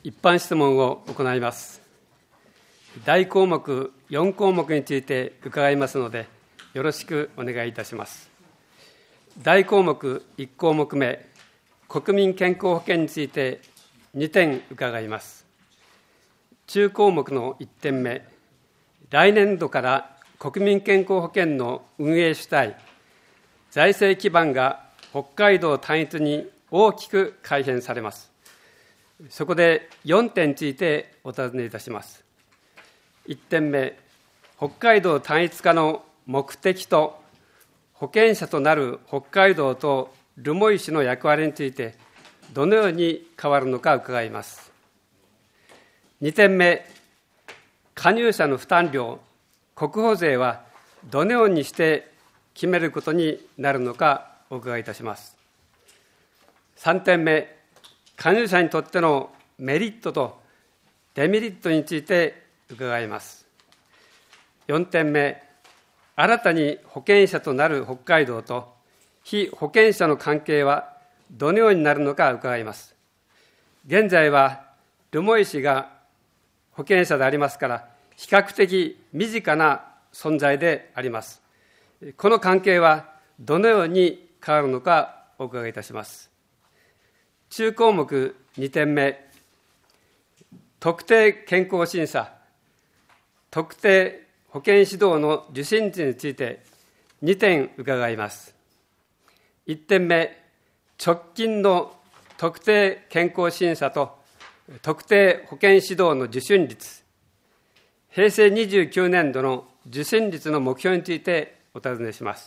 一般質問を行います。大項目4項目について伺いますので、よろしくお願いいたします。大項目1項目目、国民健康保険について2点伺います。中項目の1点目、来年度から国民健康保険の運営主体、財政基盤が北海道単一に大きく改変されます。そこで4点についてお尋ねいたします。1点目、北海道単一化の目的と保険者となる北海道と留萌市の役割についてどのように変わるのか伺います。2点目、加入者の負担量、国保税はどのようにして決めることになるのかお伺いいたします。3点目、加入者にとってのメリットとデメリットについて伺います。4点目、新たに保険者となる北海道と被保険者の関係はどのようになるのか伺います。現在は留萌市が保険者でありますから、比較的身近な存在であります。この関係はどのように変わるのかお伺いいたします。中項目2点目、特定健康審査、特定保険指導の受診率について2点伺います。1点目、直近の特定健康審査と特定保険指導の受診率、平成29年度の受診率の目標についてお尋ねします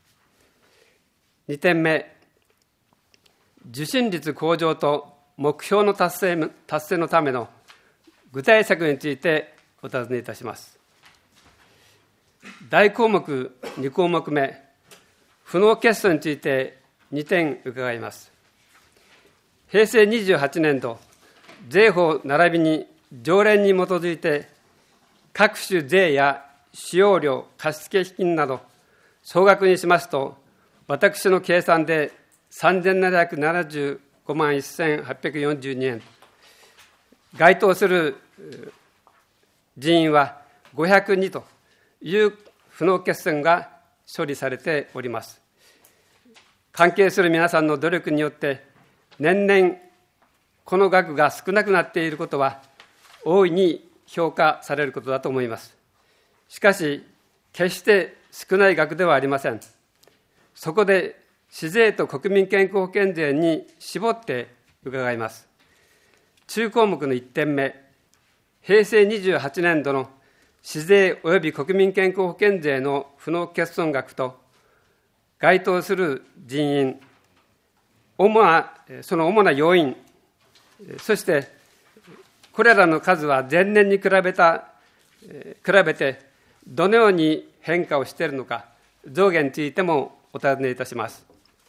。2点目、受診率向上と目標の達成のための具体策についてお尋ねいたします。大項目2項目目、不納欠損について2点伺います。平成28年度、税法並びに条例に基づいて、各種税や使用料、貸付金など、総額にしますと、私の計算で3775万1842円、該当する人員は502という不納欠損が処理されております。関係する皆さんの努力によって、年々この額が少なくなっていることは大いに評価されることだと思います。しかし、決して少ない額ではありません。そこで市税と国民健康保険税に絞って伺います。中項目の1点目、平成28年度の市税及び国民健康保険税の不納欠損額と該当する人員、その主な要因、そしてこれらの数は前年に比べてどのように変化をしているのか、上下についてもお尋ねいたします。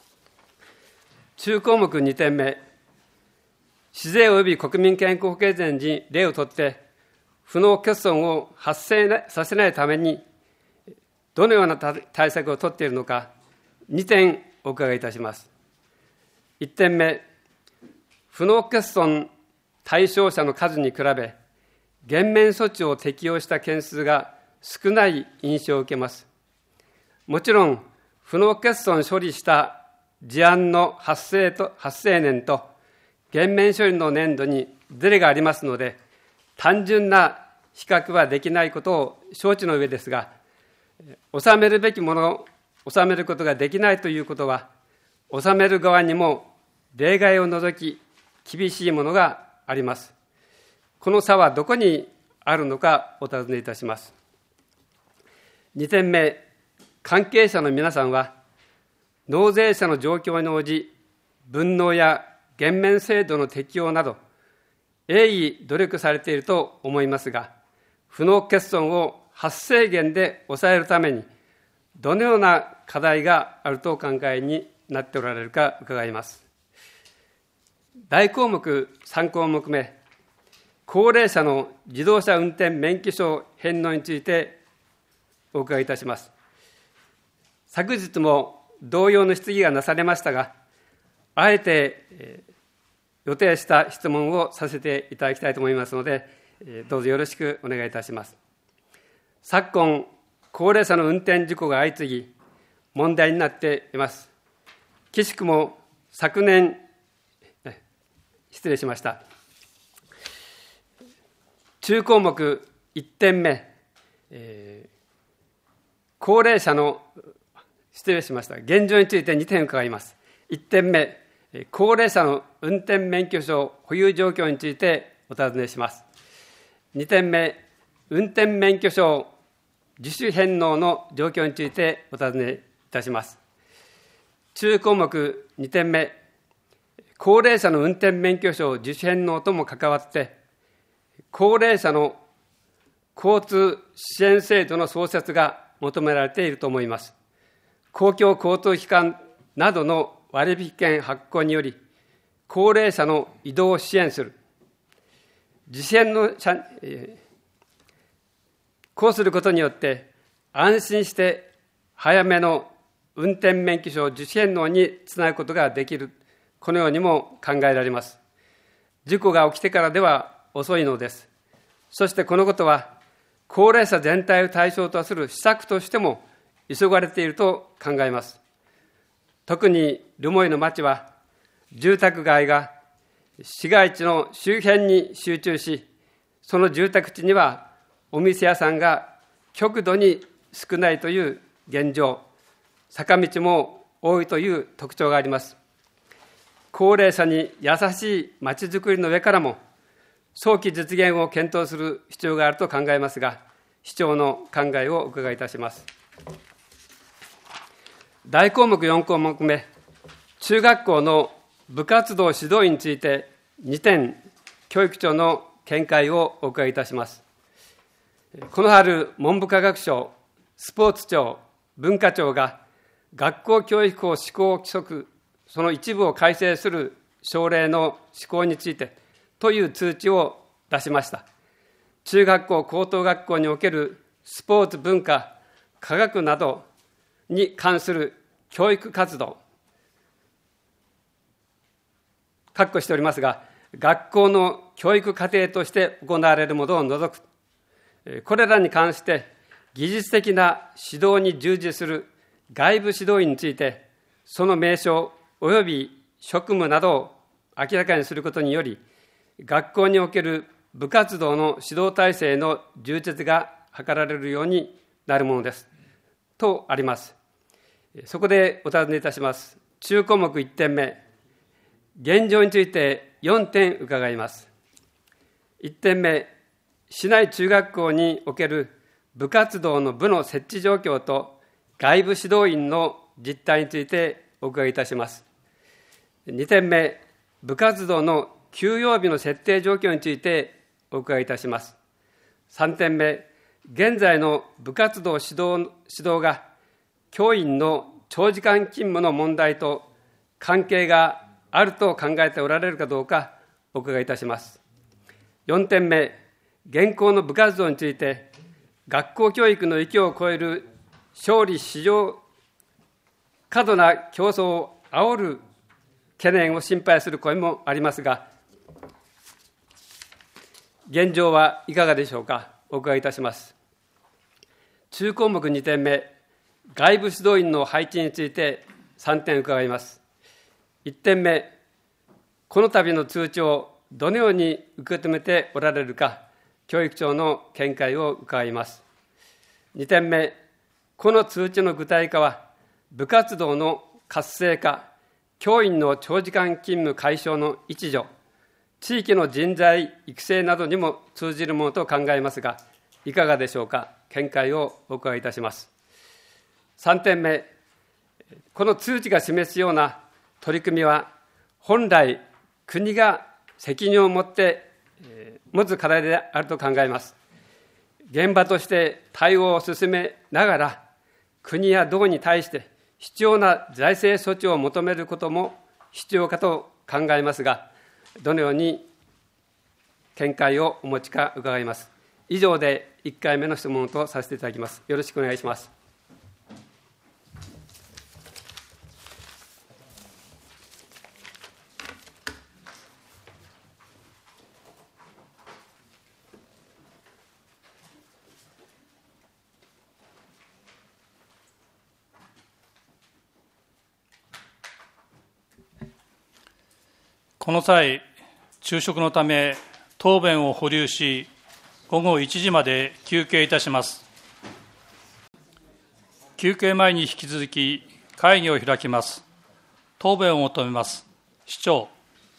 中項目2点目、市税及び国民健康保険税に例をとって不納欠損を発生させないためにどのような対策を取っているのか、2点お伺いいたします。1点目、不納欠損対象者の数に比べ、減免措置を適用した件数が少ない印象を受けます。もちろん、不納欠損処理した事案の発生年と減免処理の年度にズレがありますので、単純な比較はできないことを承知の上ですが、納めるべきものを納めることができないということは、納める側にも例外を除き厳しいものがあります。この差はどこにあるのかお尋ねいたします。2点目、関係者の皆さんは、納税者の状況に応じ、分納や減免制度の適用など、鋭意努力されていると思いますが、不納欠損を発生源で抑えるために、どのような課題があるとお考えになっておられるか伺います。大項目3項目目、高齢者の自動車運転免許証返納についてお伺いいたします。昨日も同様の質疑がなされましたが、あえて予定した質問をさせていただきたいと思いますので、どうぞよろしくお願いいたします。昨今、高齢者の運転事故が相次ぎ、問題になっています。くしくも昨年、失礼しました。中項目1点目、高齢者の、失礼しました。現状について2点伺います。1点目、高齢者の運転免許証保有状況についてお尋ねします。2点目、運転免許証自主返納の状況についてお尋ねいたします。中項目2点目、高齢者の運転免許証自主返納とも関わって、高齢者の交通支援制度の創設が求められていると思います。公共交通機関などの割引券発行により、高齢者の移動を支援する。自主返納こうすることによって、安心して早めの運転免許証自主返納につなぐことができる。このようにも考えられます。事故が起きてからでは遅いのです。そしてこのことは、高齢者全体を対象とする施策としても急がれていると考えます。特に留萌の町は、住宅街が市街地の周辺に集中し、その住宅地にはお店屋さんが極度に少ないという現状、坂道も多いという特徴があります。高齢者に優しい町づくりの上からも、早期実現を検討する必要があると考えますが、市長の考えをお伺いいたします。大項目4項目目、中学校の部活動指導員について2点、教育庁の見解をお伺いいたします。この春、文部科学省、スポーツ庁、文化庁が学校教育法施行規則、その一部を改正する省令の施行についてという通知を出しました。中学校、高等学校におけるスポーツ、文化、科学などに関する教育活動、括弧しておりますが、学校の教育課程として行われるものを除く、これらに関して技術的な指導に従事する外部指導員について、その名称及び職務などを明らかにすることにより、学校における部活動の指導体制の充実が図られるようになるものです。とあります。そこでお尋ねいたします。中項目1点目、現状について4点伺います。1点目、市内中学校における部活動の部の設置状況と外部指導員の実態についてお伺いいたします。2点目、部活動の休養日の設定状況についてお伺いいたします。3点目、現在の部活動指導が教員の長時間勤務の問題と関係があると考えておられるかどうかお伺いいたします。4点目、現行の部活動について学校教育の域を超える勝利至上過度な競争を煽る懸念を心配する声もありますが、現状はいかがでしょうか。お伺いいたします。中項目2点目、外部指導員の配置について3点伺います。1点目、この度の通知をどのように受け止めておられるか、教育庁の見解を伺います。2点目、この通知の具体化は、部活動の活性化、教員の長時間勤務解消の一助、地域の人材育成などにも通じるものと考えますが、いかがでしょうか。見解をお伺いいたします。3点目、この通知が示すような取り組みは、本来国が責任を持って持つ課題であると考えます。現場として対応を進めながら、国や道に対して必要な財政措置を求めることも必要かと考えますが、どのように見解をお持ちか伺います。以上で1回目の質問とさせていただきます。よろしくお願いします。 この際、昼食のため答弁を保留し、午後1時まで休憩いたします。休憩前に引き続き会議を開きます。答弁を求めます。市長。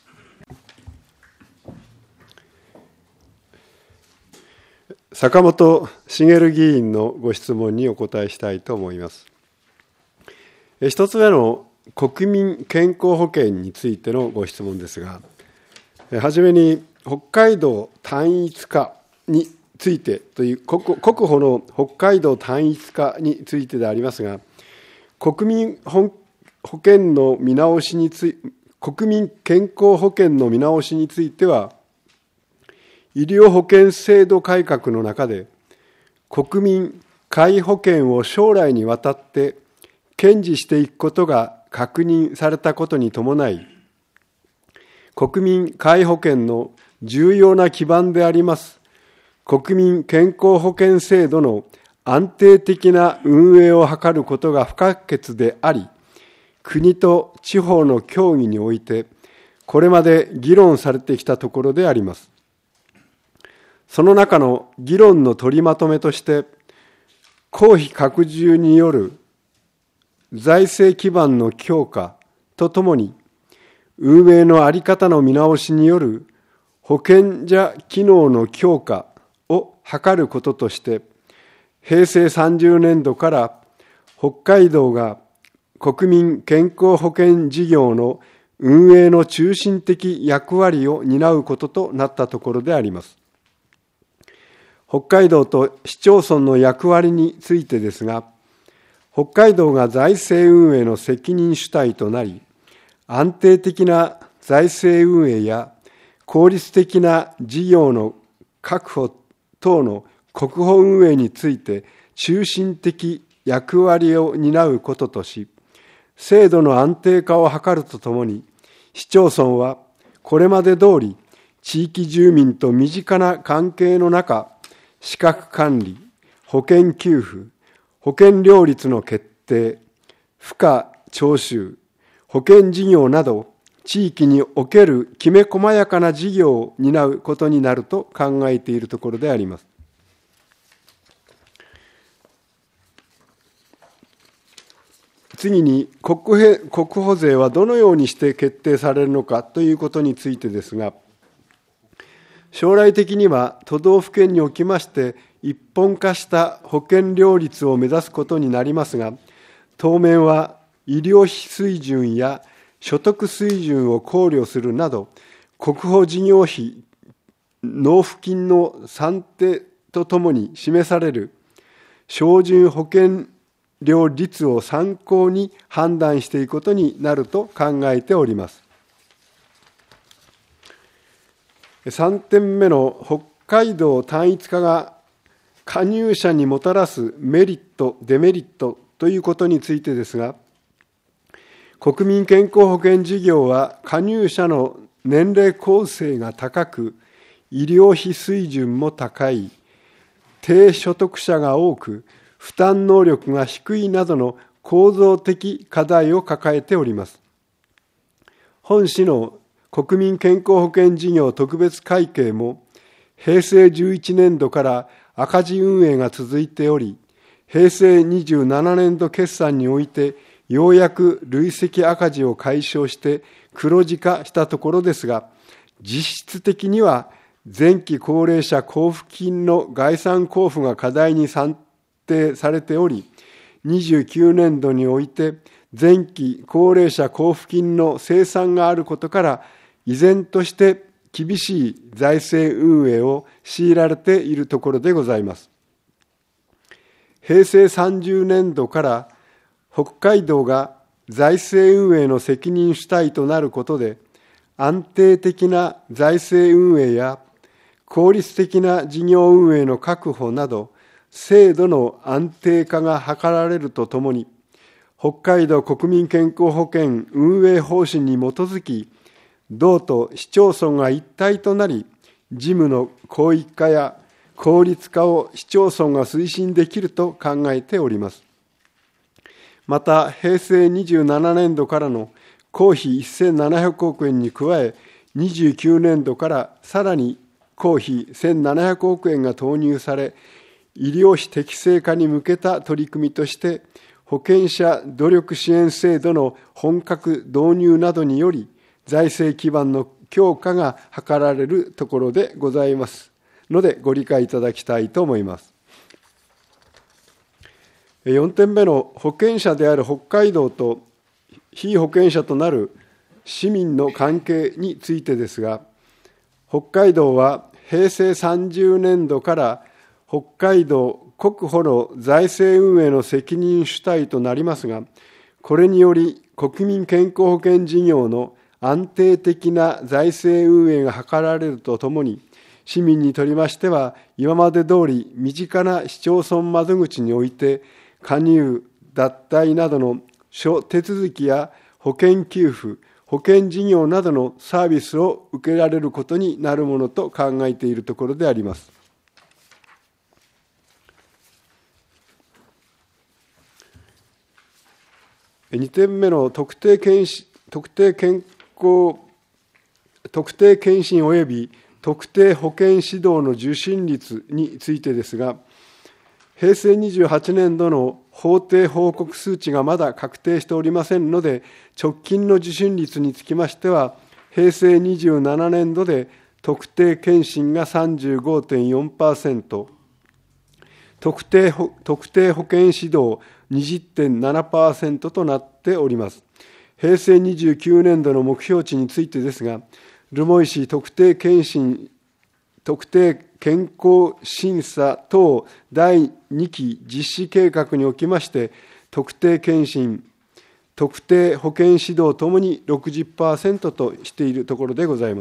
坂本茂議員のご質問にお答えしたいと思います。一つ目の国民健康保険についてのご質問ですが、はじめに北海道単一化についてという、国保の北海道単一化についてでありますが、国民保険の見直しに国民健康保険の見直しについては、医療保険制度改革の中で、国民皆保険を将来にわたって堅持していくことが確認されたことに伴い、国民皆保険の重要な基盤であります国民健康保険制度の安定的な運営を図ることが不可欠であり、国と地方の協議においてこれまで議論されてきたところであります。その中の議論の取りまとめとして、公費拡充による財政基盤の強化とともに、運営の在り方の見直しによる保険者機能の強化を図ることとして、平成30年度から北海道が国民健康保険事業の運営の中心的役割を担うこととなったところであります。北海道と市町村の役割についてですが、北海道が財政運営の責任主体となり、安定的な財政運営や効率的な事業の確保等の国保運営について中心的役割を担うこととし、制度の安定化を図るとともに、市町村はこれまで通り地域住民と身近な関係の中、資格管理、保険給付、保険料率の決定、付加徴収、保険事業など、地域におけるきめ細やかな事業を担うことになると考えているところであります。次に、国保税はどのようにして決定されるのかということについてですが、将来的には都道府県におきまして一本化した保険料率を目指すことになりますが、当面は医療費水準や所得水準を考慮するなど、国保事業費納付金の算定とともに示される標準保険料率を参考に判断していくことになると考えております。3点目の北海道単一化が加入者にもたらすメリット、デメリットということについてですが、国民健康保険事業は加入者の年齢構成が高く、医療費水準も高い、低所得者が多く、負担能力が低いなどの構造的課題を抱えております。本市の国民健康保険事業特別会計も平成11年度から赤字運営が続いており、平成27年度決算においてようやく累積赤字を解消して黒字化したところですが、実質的には前期高齢者交付金の概算交付が課題に算定されており、29年度において前期高齢者交付金の清算があることから、依然として厳しい財政運営を強いられているところでございます。平成30年度から北海道が財政運営の責任主体となることで、安定的な財政運営や効率的な事業運営の確保など、制度の安定化が図られるとともに、北海道国民健康保険運営方針に基づき、道と市町村が一体となり、事務の広域化や効率化を市町村が推進できると考えております。また、平成27年度からの公費1700億円に加え、 29年度からさらに公費1700億円が投入され、医療費適正化に向けた取り組みとして、保険者努力支援制度の本格導入などにより、財政基盤の強化が図られるところでございますので、ご理解いただきたいと思います。4点目の保険者である北海道と被保険者となる市民の関係についてですが、北海道は平成30年度から北海道国保の財政運営の責任主体となりますが、これにより国民健康保険事業の安定的な財政運営が図られるとともに、市民にとりましては、今まで通り身近な市町村窓口において、加入、脱退などの諸手続きや保険給付、保険事業などのサービスを受けられることになるものと考えているところであります。2点目の特定健診及び特定保険指導の受診率についてですが、平成28年度の法定報告数値がまだ確定しておりませんので、直近の受診率につきましては、平成27年度で特定健診が 35.4%、特定保険指導 20.7% となっております。平成29年度の目標値についてですが、留萌市特定健康審査等第2期実施計画におきまして、特定健診、特定保険指導ともに 60% としているところでございます。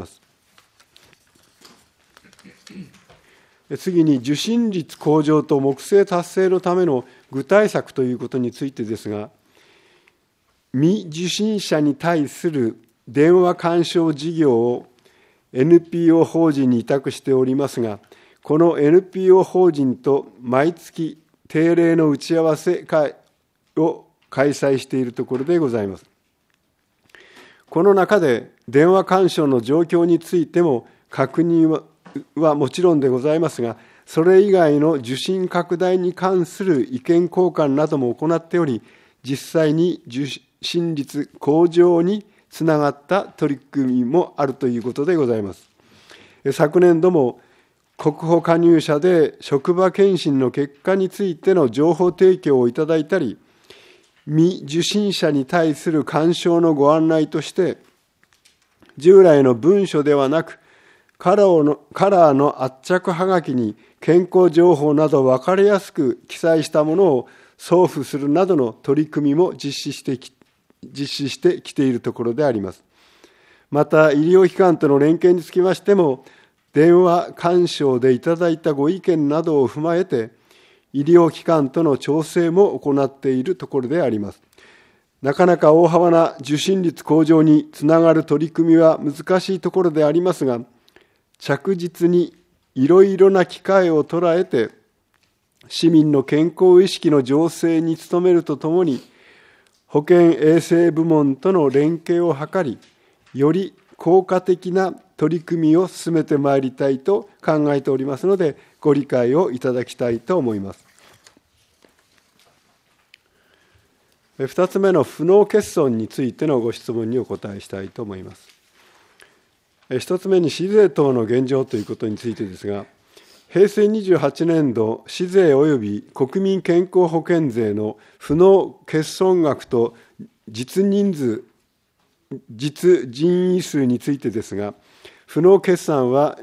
次に、受診率向上と目標達成のための具体策ということについてですが、未受診者に対する電話勧奨事業を NPO 法人に委託しておりますが、この NPO 法人と毎月定例の打ち合わせ会を開催しているところでございます。この中で電話勧奨の状況についても確認はもちろんでございますが、それ以外の受診拡大に関する意見交換なども行っており、実際に受診率向上につながった取り組みもあるということでございます。昨年度も国保加入者で職場検診の結果についての情報提供をいただいたり、未受診者に対する勧奨のご案内として、従来の文書ではなく、カラーの圧着はがきに健康情報など分かりやすく記載したものを送付するなどの取り組みも実施してきているところであります。また、医療機関との連携につきましても、電話勧奨でいただいたご意見などを踏まえて、医療機関との調整も行っているところであります。なかなか大幅な受診率向上につながる取り組みは難しいところでありますが、着実にいろいろな機会を捉えて、市民の健康意識の醸成に努めるとともに、保健衛生部門との連携を図り、より効果的な取り組みを進めてまいりたいと考えておりますので、ご理解をいただきたいと思います。2つ目の不納欠損についてのご質問にお答えしたいと思います。1つ目に市税等の現状ということについてですが、平成28年度市税及び国民健康保険税の不納欠損額と実人員数についてですが、不納決算は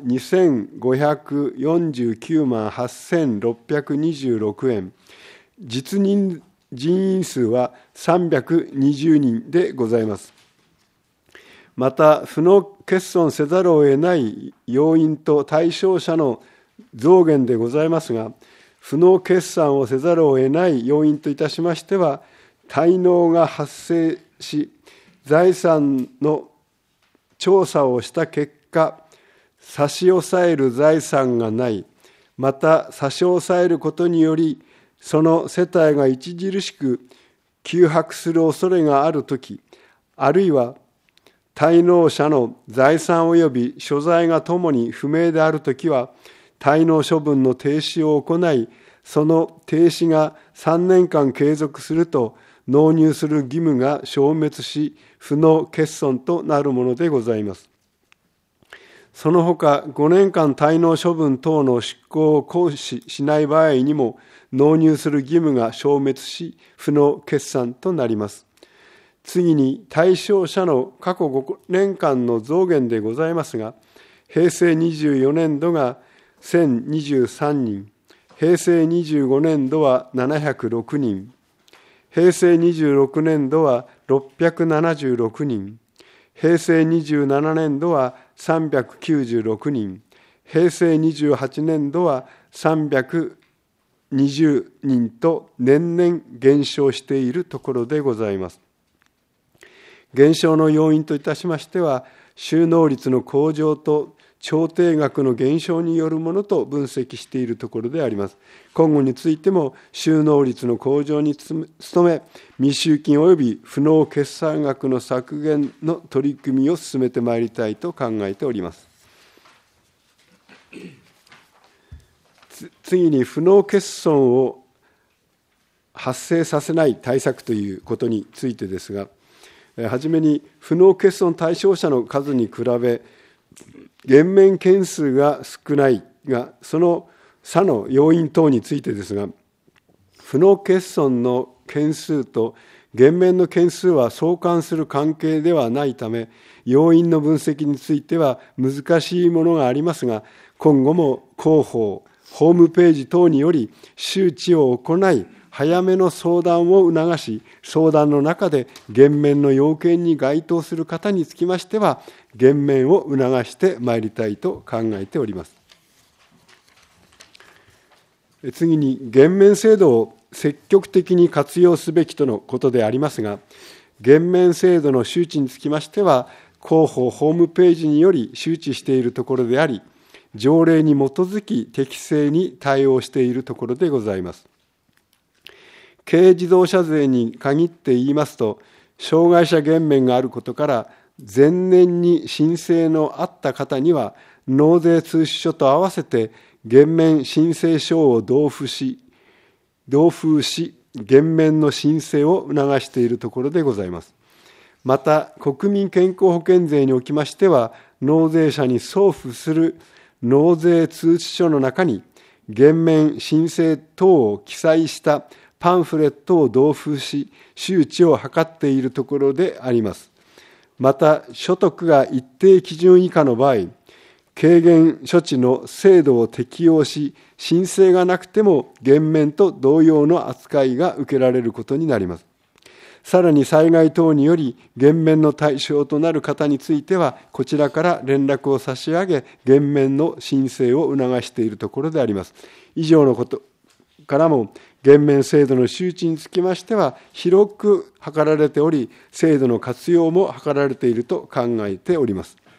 2549万8626円、実人員数は320人でございます。また、不納欠損せざるを得ない要因と対象者の増減でございますが、不納決算をせざるを得ない要因といたしましては、滞納が発生し、財産の調査をした結果、差し押さえる財産がない、また差し押さえることにより、その世帯が著しく窮迫する恐れがあるとき、あるいは滞納者の財産及び所在がともに不明であるときは、滞納処分の停止を行い、その停止が3年間継続すると、納入する義務が消滅し、不納欠損となるものでございます。その他、5年間滞納処分等の執行を行使しない場合にも、納入する義務が消滅し、不納決算となります。次に、対象者の過去5年間の増減でございますが、平成24年度が1023人、平成25年度は706人、平成26年度は676人、平成27年度は396人、平成28年度は320人と年々減少しているところでございます。減少の要因といたしましては、収納率の向上と調停額の減少によるものと分析しているところであります。今後についても収納率の向上に努め、未収金及び不納決算額の削減の取り組みを進めてまいりたいと考えております。次に、不納欠損を発生させない対策ということについてですが、はじめに不納欠損対象者の数に比べ、減免件数が少ないが、その差の要因等についてですが、不納欠損の件数と減免の件数は相関する関係ではないため、要因の分析については難しいものがありますが、今後も広報、ホームページ等により周知を行い、早めの相談を促し、相談の中で減免の要件に該当する方につきましては、減免を促してまいりたいと考えております。次に、減免制度を積極的に活用すべきとのことでありますが、減免制度の周知につきましては、広報ホームページにより周知しているところであり、条例に基づき適正に対応しているところでございます。軽自動車税に限って言いますと、障害者減免があることから、前年に申請のあった方には、納税通知書と合わせて減免申請書を同封し、減免の申請を促しているところでございます。また、国民健康保険税におきましては、納税者に送付する納税通知書の中に、減免申請等を記載したパンフレットを同封し、周知を図っているところであります。また、所得が一定基準以下の場合、軽減処置の制度を適用し、申請がなくても減免と同様の扱いが受けられることになります。さらに災害等により減免の対象となる方については、こちらから連絡を差し上げ、減免の申請を促しているところであります。以上のことからも、減免制度の周知につきましては、広く図られており、制度の活用も図られていると考えております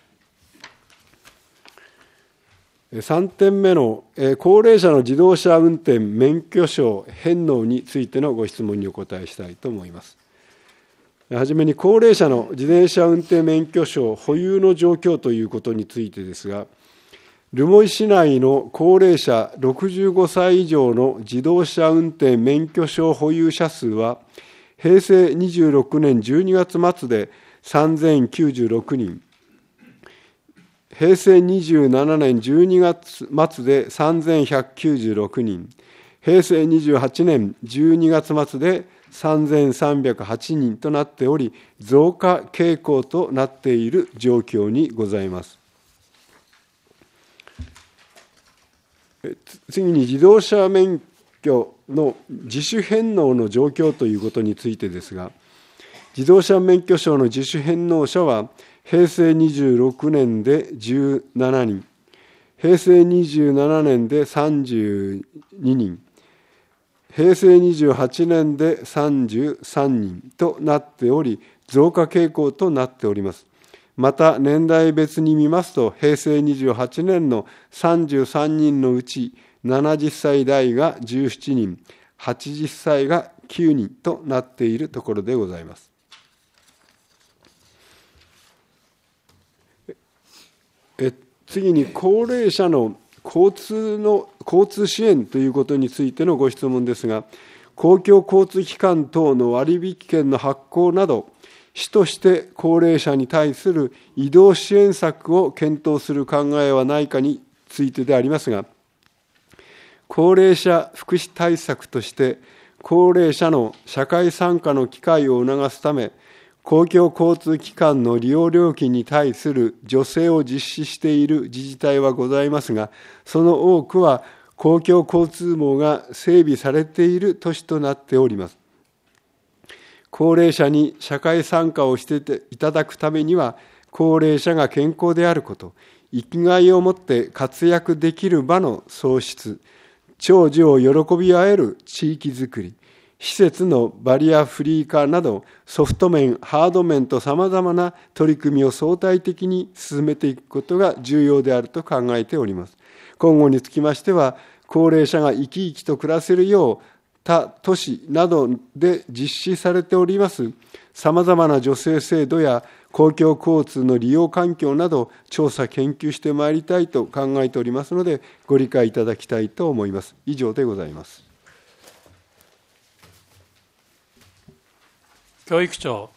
。3点目の高齢者の自動車運転免許証返納についてのご質問にお答えしたいと思います。はじめに、高齢者の自転車運転免許証保有の状況ということについてですが、留萌市内の高齢者65歳以上の自動車運転免許証保有者数は、平成26年12月末で3096人、平成27年12月末で3196人、平成28年12月末で3308人となっており、増加傾向となっている状況にございます。次に、自動車免許の自主返納の状況ということについてですが、自動車免許証の自主返納者は、平成26年で17人、平成27年で32人、平成28年で33人となっており、増加傾向となっております。また、年代別に見ますと、平成28年の33人のうち、70歳代が17人、80歳が9人となっているところでございます。 次に高齢者の交通支援ということについてのご質問ですが、公共交通機関等の割引券の発行など、主として高齢者に対する移動支援策を検討する考えはないかについてでありますが、高齢者福祉対策として、高齢者の社会参加の機会を促すため、公共交通機関の利用料金に対する助成を実施している自治体はございますが、その多くは公共交通網が整備されている都市となっております。高齢者に社会参加をしていただくためには、高齢者が健康であること、生きがいを持って活躍できる場の創出、長寿を喜び合える地域づくり、施設のバリアフリー化など、ソフト面、ハード面とさまざまな取り組みを相対的に進めていくことが重要であると考えております。今後につきましては、高齢者が生き生きと暮らせるよう、他都市などで実施されておりますさまざまな助成制度や公共交通の利用環境など調査研究してまいりたいと考えておりますので、ご理解いただきたいと思います。以上でございます。 教育長。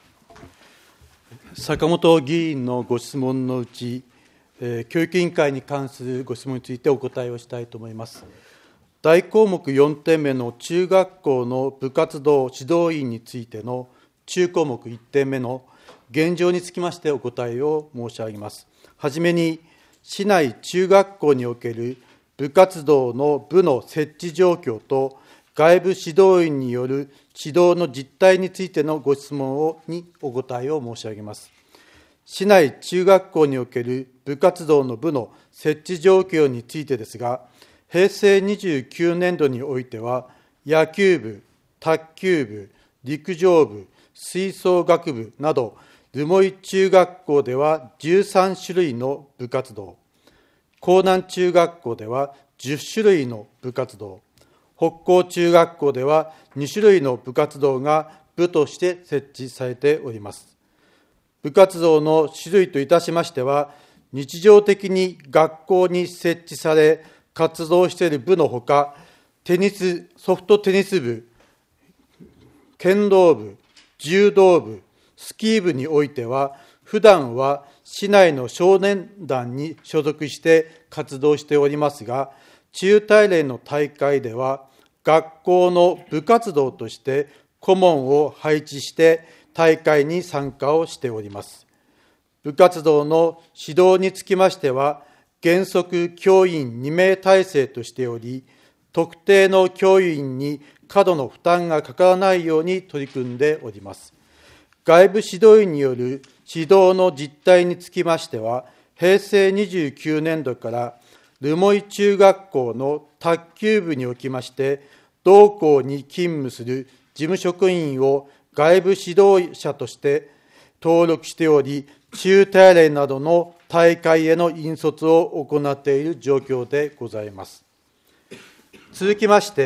坂本議員のご質問のうち、教育委員会に関するご質問についてお答えをしたいと思います。大項目4点目の中学校の部活動指導員についての中項目1点目の現状につきましてお答えを申し上げます。はじめに、市内中学校における部活動の部の設置状況と外部指導員による指導の実態についてのご質問にお答えを申し上げます。市内中学校における部活動の部の設置状況についてですが、平成29年度においては、野球部、卓球部、陸上部、吹奏楽部など、留萌中学校では13種類の部活動、江南中学校では10種類の部活動、北高中学校では2種類の部活動が部として設置されております。部活動の種類といたしましては、日常的に学校に設置され、活動している部のほか、ソフトテニス部、剣道部、柔道部、スキー部においては、普段は市内の少年団に所属して活動しておりますが、中大連の大会では、学校の部活動として顧問を配置して大会に参加をしております。部活動の指導につきましては、原則教員2名体制としており、特定の教員に過度の負担がかからないように取り組んでおります。外部指導員による指導の実態につきましては、平成29年度から留萌中学校の卓球部におきまして、同校に勤務する事務職員を外部指導者として登録しており、中大連などの大会への引率を行っている状況でございます。続きまして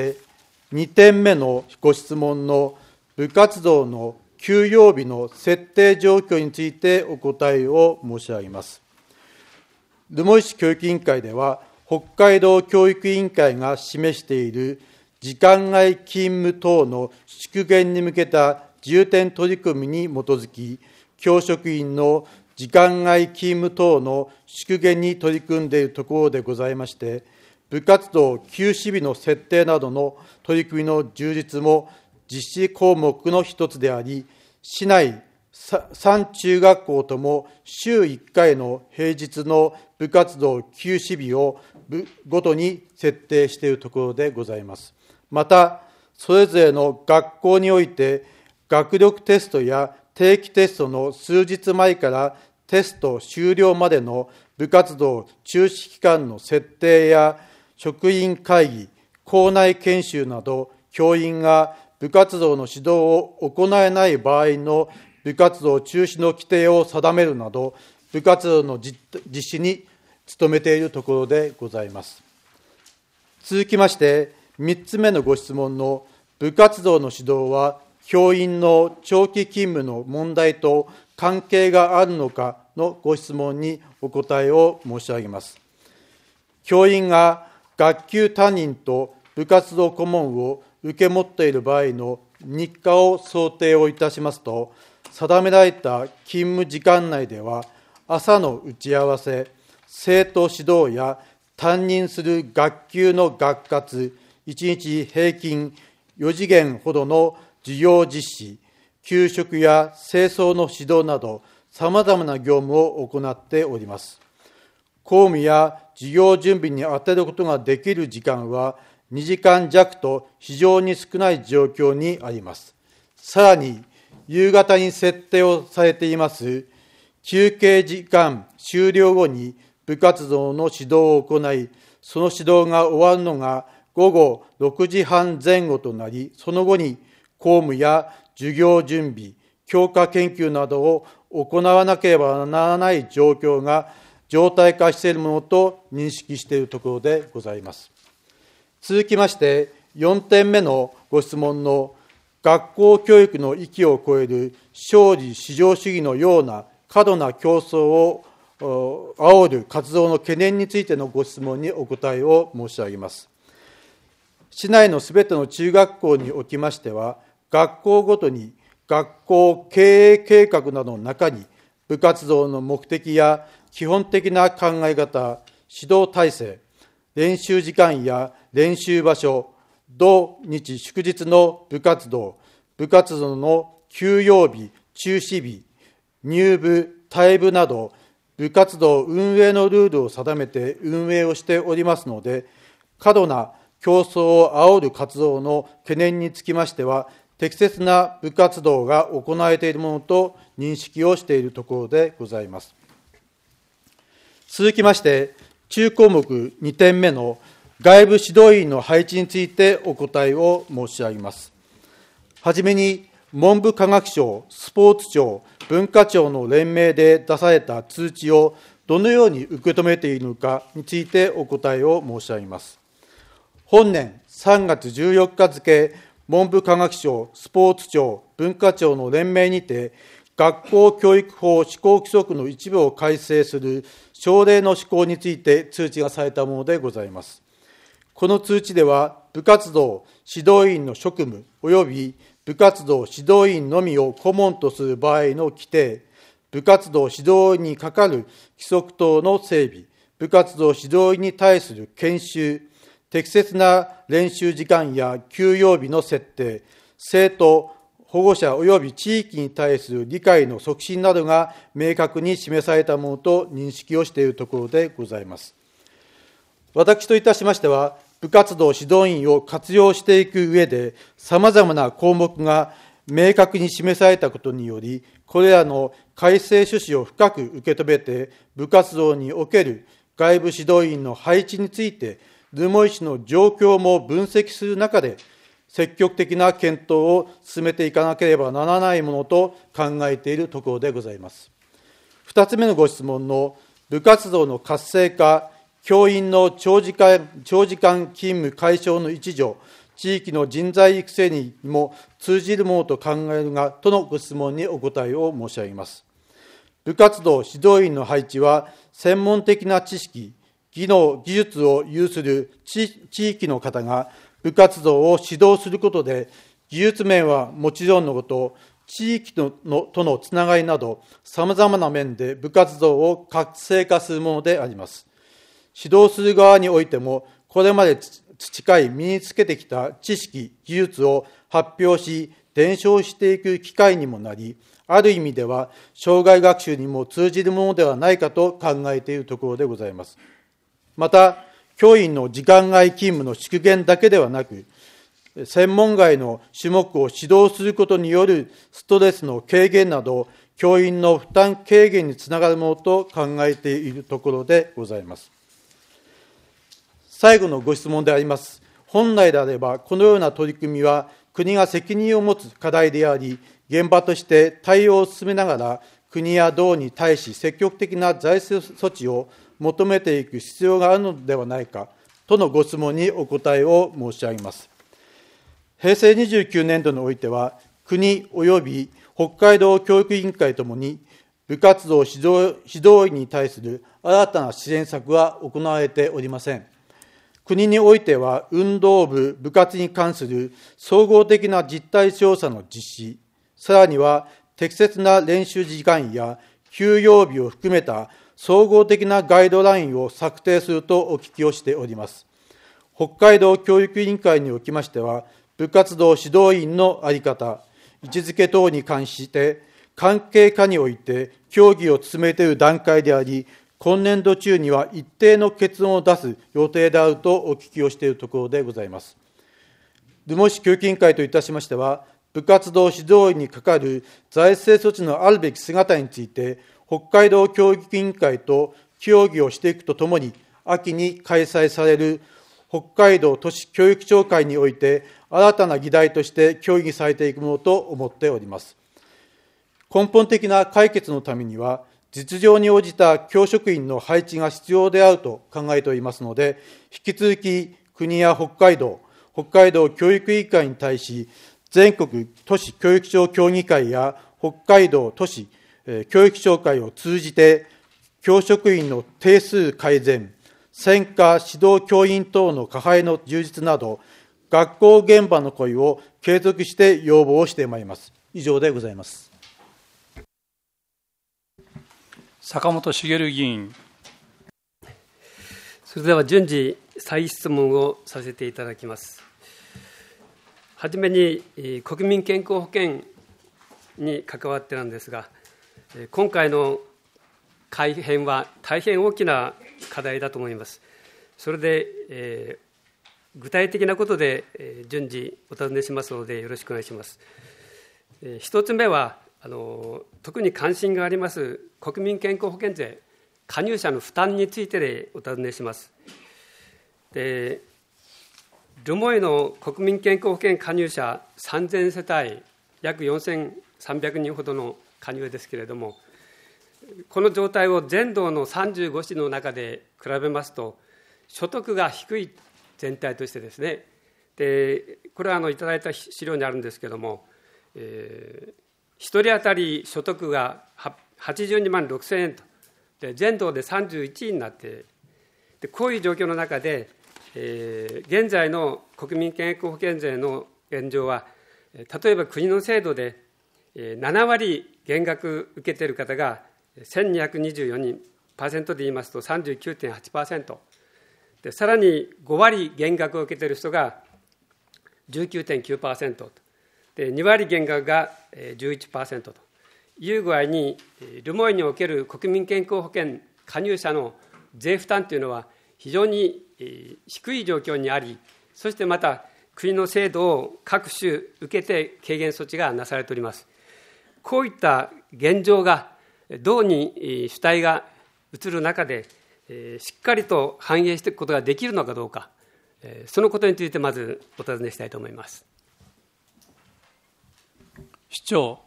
、2点目のご質問の部活動の休養日の設定状況についてお答えを申し上げます。留萌市教育委員会では、北海道教育委員会が示している時間外勤務等の縮減に向けた重点取り組みに基づき、教職員の時間外勤務等の縮減に取り組んでいるところでございまして、部活動休止日の設定などの取り組みの充実も実施項目の一つであり、市内3中学校とも週1回の平日の部活動休止日をごとに設定しているところでございます。また、それぞれの学校において、学力テストや定期テストの数日前からテスト終了までの部活動中止期間の設定や職員会議、校内研修など、教員が部活動の指導を行えない場合の部活動中止の規定を定めるなど、部活動の実施に努めているところでございます。続きまして、3つ目のご質問の部活動の指導は、教員の長期勤務の問題と関係があるのかのご質問にお答えを申し上げます。教員が学級担任と部活動顧問を受け持っている場合の日課を想定をいたしますと、定められた勤務時間内では、朝の打ち合わせ、生徒指導や担任する学級の学活、1日平均4次元ほどの授業実施、給食や清掃の指導など、さまざまな業務を行っております。公務や授業準備に充てることができる時間は、2時間弱と非常に少ない状況にあります。さらに、夕方に設定をされています休憩時間終了後に部活動の指導を行い、その指導が終わるのが午後6時半前後となり、その後に公務や授業準備、教科研究などを行わなければならない状況が常態化しているものと認識しているところでございます。続きまして、4点目のご質問の学校教育の域を超える勝利至上主義のような過度な競争を煽る活動の懸念についてのご質問にお答えを申し上げます。市内のすべての中学校におきましては、学校ごとに学校経営計画などの中に、部活動の目的や基本的な考え方、指導体制、練習時間や練習場所、土日祝日の部活動の休養日、中止日、入部、退部など、部活動運営のルールを定めて運営をしておりますので、過度な競争を煽る活動の懸念につきましては、適切な部活動が行われているものと認識をしているところでございます。続きまして、中項目2点目の外部指導員の配置についてお答えを申し上げます。はじめに、文部科学省、スポーツ庁、文化庁の連名で出された通知をどのように受け止めているのかについてお答えを申し上げます。本年3月14日付、文部科学省、スポーツ庁、文化庁の連名にて、学校教育法施行規則の一部を改正する省令の施行について通知がされたものでございます。この通知では、部活動指導員の職務及び部活動指導員のみを顧問とする場合の規定、部活動指導員にかかる規則等の整備、部活動指導員に対する研修、適切な練習時間や休養日の設定、生徒、保護者及び地域に対する理解の促進などが明確に示されたものと認識をしているところでございます。私といたしましては、部活動指導員を活用していく上で、さまざまな項目が明確に示されたことにより、これらの改正趣旨を深く受け止めて、部活動における外部指導員の配置について、留萌市の状況も分析する中で、積極的な検討を進めていかなければならないものと考えているところでございます。2つ目のご質問の部活動の活性化、教員の長時間勤務解消の一助、地域の人材育成にも通じるものと考えるが、とのご質問にお答えを申し上げます。部活動指導員の配置は、専門的な知識、技術を有する地域の方が部活動を指導することで、技術面はもちろんのこと、地域とのつながりなど、さまざまな面で部活動を活性化するものであります。指導する側においても、これまで培い身につけてきた知識、技術を発表し、伝承していく機会にもなり、ある意味では、生涯学習にも通じるものではないかと考えているところでございます。また、教員の時間外勤務の縮減だけではなく、専門外の種目を指導することによるストレスの軽減など、教員の負担軽減につながるものと考えているところでございます。最後のご質問であります。本来であれば、このような取り組みは、国が責任を持つ課題であり、現場として対応を進めながら、国や道に対し積極的な財政措置を求めていく必要があるのではないか、とのご質問にお答えを申し上げます。平成29年度においては、国及び北海道教育委員会ともに、 部活動指導員に対する新たな支援策は行われておりません。国においては、運動部、部活に関する総合的な実態調査の実施、さらには適切な練習時間や休養日を含めた総合的なガイドラインを策定するとお聞きをしております。北海道教育委員会におきましては、部活動指導員の在り方、位置づけ等に関して、関係課において協議を進めている段階であり、今年度中には一定の結論を出す予定であるとお聞きをしているところでございます。留萌市教育委員会といたしましては、部活動指導員にかかる財政措置のあるべき姿について、北海道教育委員会と協議をしていくとともに、秋に開催される北海道都市教育長会において、新たな議題として協議されていくものと思っております。根本的な解決のためには、実情に応じた教職員の配置が必要であると考えておりますので、引き続き国や北海道教育委員会に対し、全国都市教育長協議会や北海道都市教育長会を通じて、教職員の定数改善、専科指導教員等の加配の充実など、学校現場の声を継続して要望をしてまいります。以上でございます。 坂本茂議員。 それでは順次、再質問をさせていただきます。はじめに、国民健康保険に関わってなんですが、今回の改編は大変大きな課題だと思います。それで、具体的なことで順次お尋ねしますのでよろしくお願いします。一つ目は特に関心があります国民健康保険税加入者の負担についてでお尋ねします。で、留萌の国民健康保険加入者3000世帯約4300人ほどの加入ですけれども、この状態を全道の35市の中で比べますと所得が低い全体としてですね、でこれはいただいた資料にあるんですけれども、1人当たり所得が82万6000円と、で全道で31位になって、でこういう状況の中で、現在の国民健康保険税の現状は、例えば国の制度で7割減額受けている方が1224人、パーセントで言いますと 39.8%、でさらに5割減額を受けている人が 19.9%、で2割減額が 11% という具合に、留萌における国民健康保険加入者の税負担というのは非常に低い状況にあり、そしてまた国の制度を各種受けて軽減措置がなされております。こういった現状が道に主体が移る中でしっかりと反映していくことができるのかどうか、そのことについてまずお尋ねしたいと思います。 市長。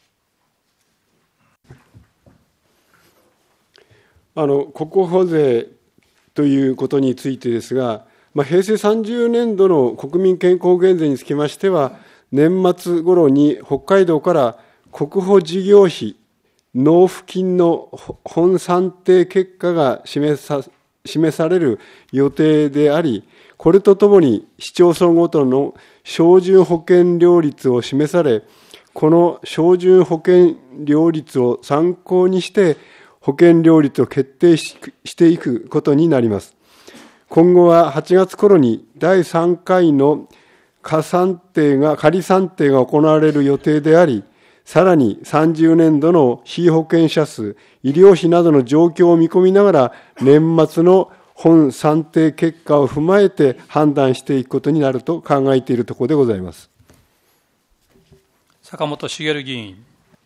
国保税ということについてですが、平成30年度の国民健康保険税につきましては、年末頃に北海道から国保事業費納付金の本算定結果が示される予定であり、これとともに市町村ごとの標準保険料率を示され、この標準保険料率を参考にして保険料率を決定していくことになります。今後は8月頃に第3回の仮算定が行われる予定であり、さらに30年度の被保険者数、医療費などの状況を見込みながら、年末の本算定結果を踏まえて判断していくことになると考えているところでございます。 坂本茂議員。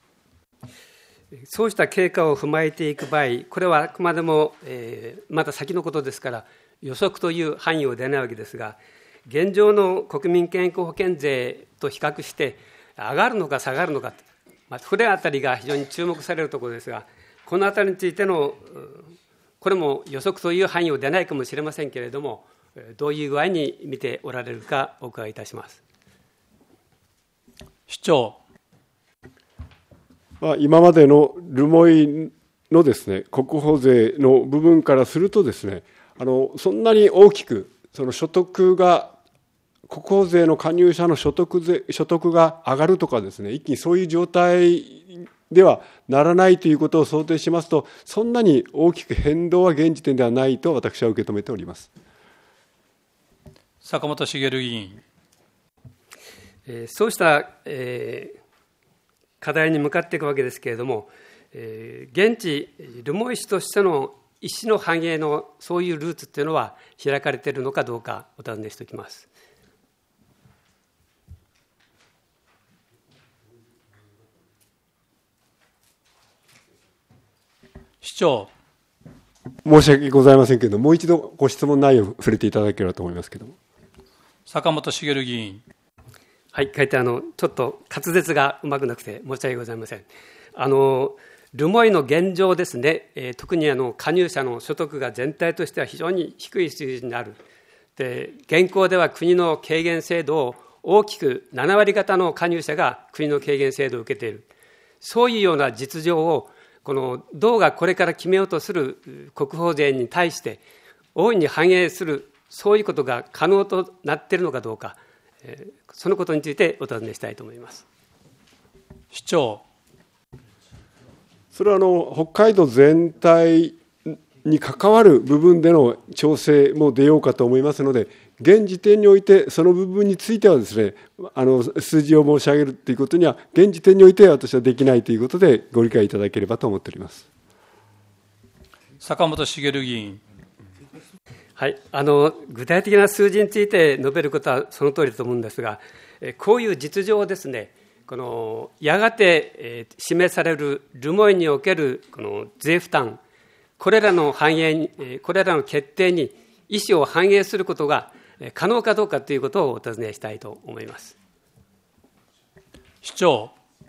そうした経過を踏まえていく場合、これはあくまでも、まだ先のことですから予測という範囲を出ないわけですが、現状の国民健康保険税と比較して上がるのか下がるのか、これあたりが非常に注目されるところですが、このあたりについてのこれも予測という範囲を出ないかもしれませんけれども、どういう具合に見ておられるかお伺いいたします。 市長。 今までの留萌のですね、国保税の部分からするとですね、そんなに大きくその所得が、国保税の加入者の所得が上がるとかですね、一気にそういう状態ではならないということを想定しますと、そんなに大きく変動は現時点ではないと私は受け止めております。 坂本茂議員。 そうした、課題に向かっていくわけですけれども、現地留萌市としての意思の反映のそういうルーツというのは開かれているのかどうかお尋ねしておきます。 市長。 申し訳ございませんけれども、もう一度ご質問内容を触れていただければと思いますけれども。 坂本茂議員。 はい、書いてちょっと滑舌がうまくなくて申し訳ございません。留萌の現状ですね、特に加入者の所得が全体としては非常に低い水準にある。で、現行では国の軽減制度を大きく7割方の加入者が国の軽減制度を受けている。そういうような実情を道がこれから決めようとする国保税に対して大いに反映する、そういうことが可能となっているのかどうか、そのことについてお尋ねしたいと思います。 市長。 それは北海道全体に関わる部分での調整も出ようかと思いますので、現時点においてその部分についてはですね、数字を申し上げるということには現時点において私はできないということでご理解いただければと思っております。 坂本茂議員。 はい、具体的な数字について述べることはその通りだと思うんですが、こういう実情をですね、やがて示される留萌における税負担、これらの反映、これらの決定に意思を反映することが可能かどうかということをお尋ねしたいと思います。 市長。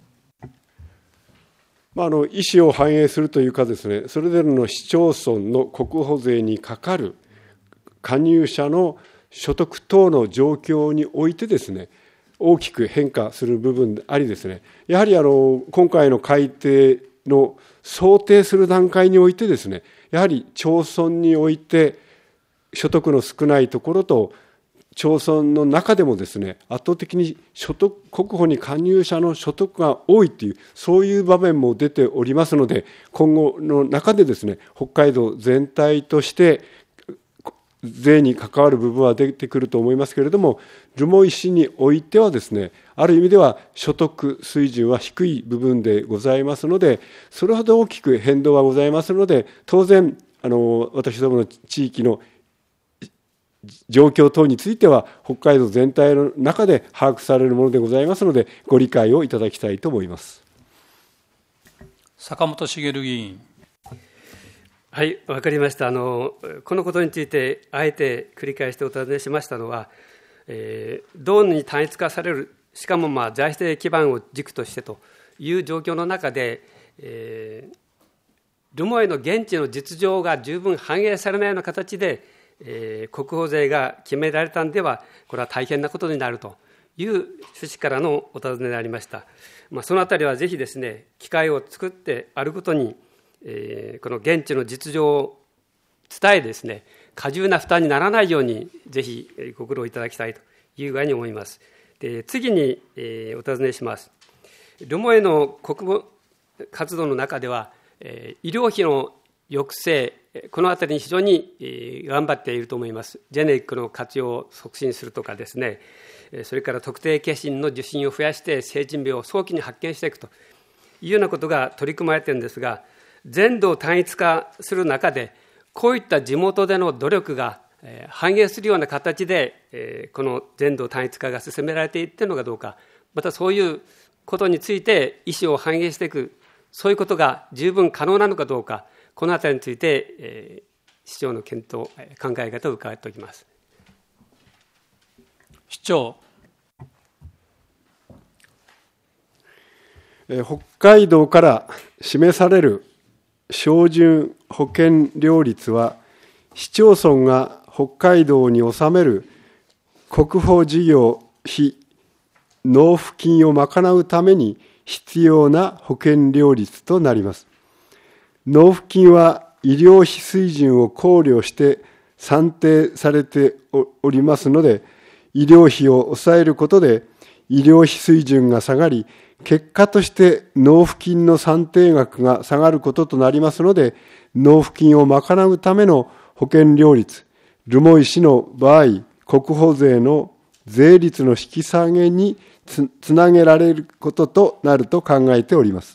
意思を反映するというかですね、それぞれの市町村の国保税にかかる加入者の所得等の状況においてですね、大きく変化する部分でありですね、やはり今回の改定の想定する段階においてですね、やはり町村において所得の少ないところと町村の中でもですね、圧倒的に国保に加入者の所得が多いという、そういう場面も出ておりますので、今後の中でですね、北海道全体として税に関わる部分は出てくると思いますけれども、留萌市においてはですね、ある意味では所得水準は低い部分でございますので、それほど大きく変動はございますので、当然私どもの地域の状況等については北海道全体の中で把握されるものでございますので、ご理解をいただきたいと思います。 坂本茂議員。 はい、わかりました。このことについてあえて繰り返してお尋ねしましたのは、道に単一化される、しかも財政基盤を軸としてという状況の中で、留萌の現地の実情が十分反映されないような形で、国保税が決められたんでは、これは大変なことになるという趣旨からのお尋ねでありました。そのあたりはぜひですね、機会を作ってあることに、この現地の実情を伝えですね、過重な負担にならないようにぜひご苦労いただきたいという具合に思います。で、次に、お尋ねします。留萌の国保活動の中では、医療費の抑制、このあたりに非常に頑張っていると思います。ジェネリックの活用を促進するとかですね、それから特定健診の受診を増やして成人病を早期に発見していくというようなことが取り組まれているんですが、全道単一化する中で、こういった地元での努力が反映するような形で、この全道単一化が進められていっているのかどうか、またそういうことについて意思を反映していく、そういうことが十分可能なのかどうか、このあたりについて、市長の検討、考え方を伺っておきます。 市長。 北海道から示される標準保険料率は、市町村が北海道に納める国保事業費納付金を賄うために必要な保険料率となります。納付金は医療費水準を考慮して算定されておりますので、医療費を抑えることで医療費水準が下がり、結果として納付金の算定額が下がることとなりますので、納付金を賄うための保険料率、留萌市の場合、国保税の税率の引き下げにつなげられることとなると考えております。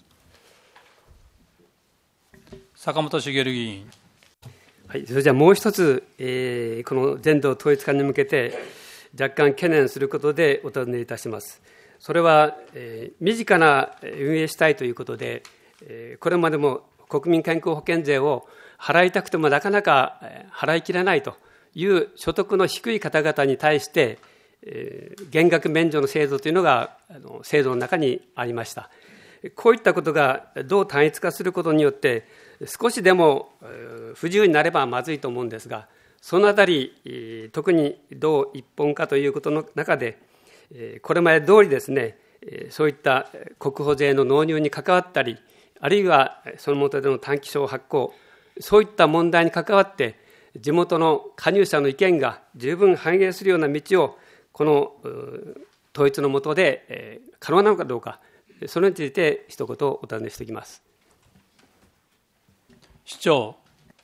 坂本茂議員。 はい、それじゃあもう一つ、この全道統一化に向けて若干懸念することでお尋ねいたします。それは、身近な運営したいということで、これまでも国民健康保険税を払いたくてもなかなか払いきれないという所得の低い方々に対して減額免除の制度というのが制度の中にありました。こういったことがどう単一化することによって少しでも不自由になればまずいと思うんですが、そのあたり特に道一本化ということの中でこれまで通りですね、そういった国保税の納入に関わったり、あるいはその下での短期証発行、そういった問題に関わって地元の加入者の意見が十分反映するような道をこの統一の下で可能なのかどうか、それについて一言お尋ねしておきます。 市長。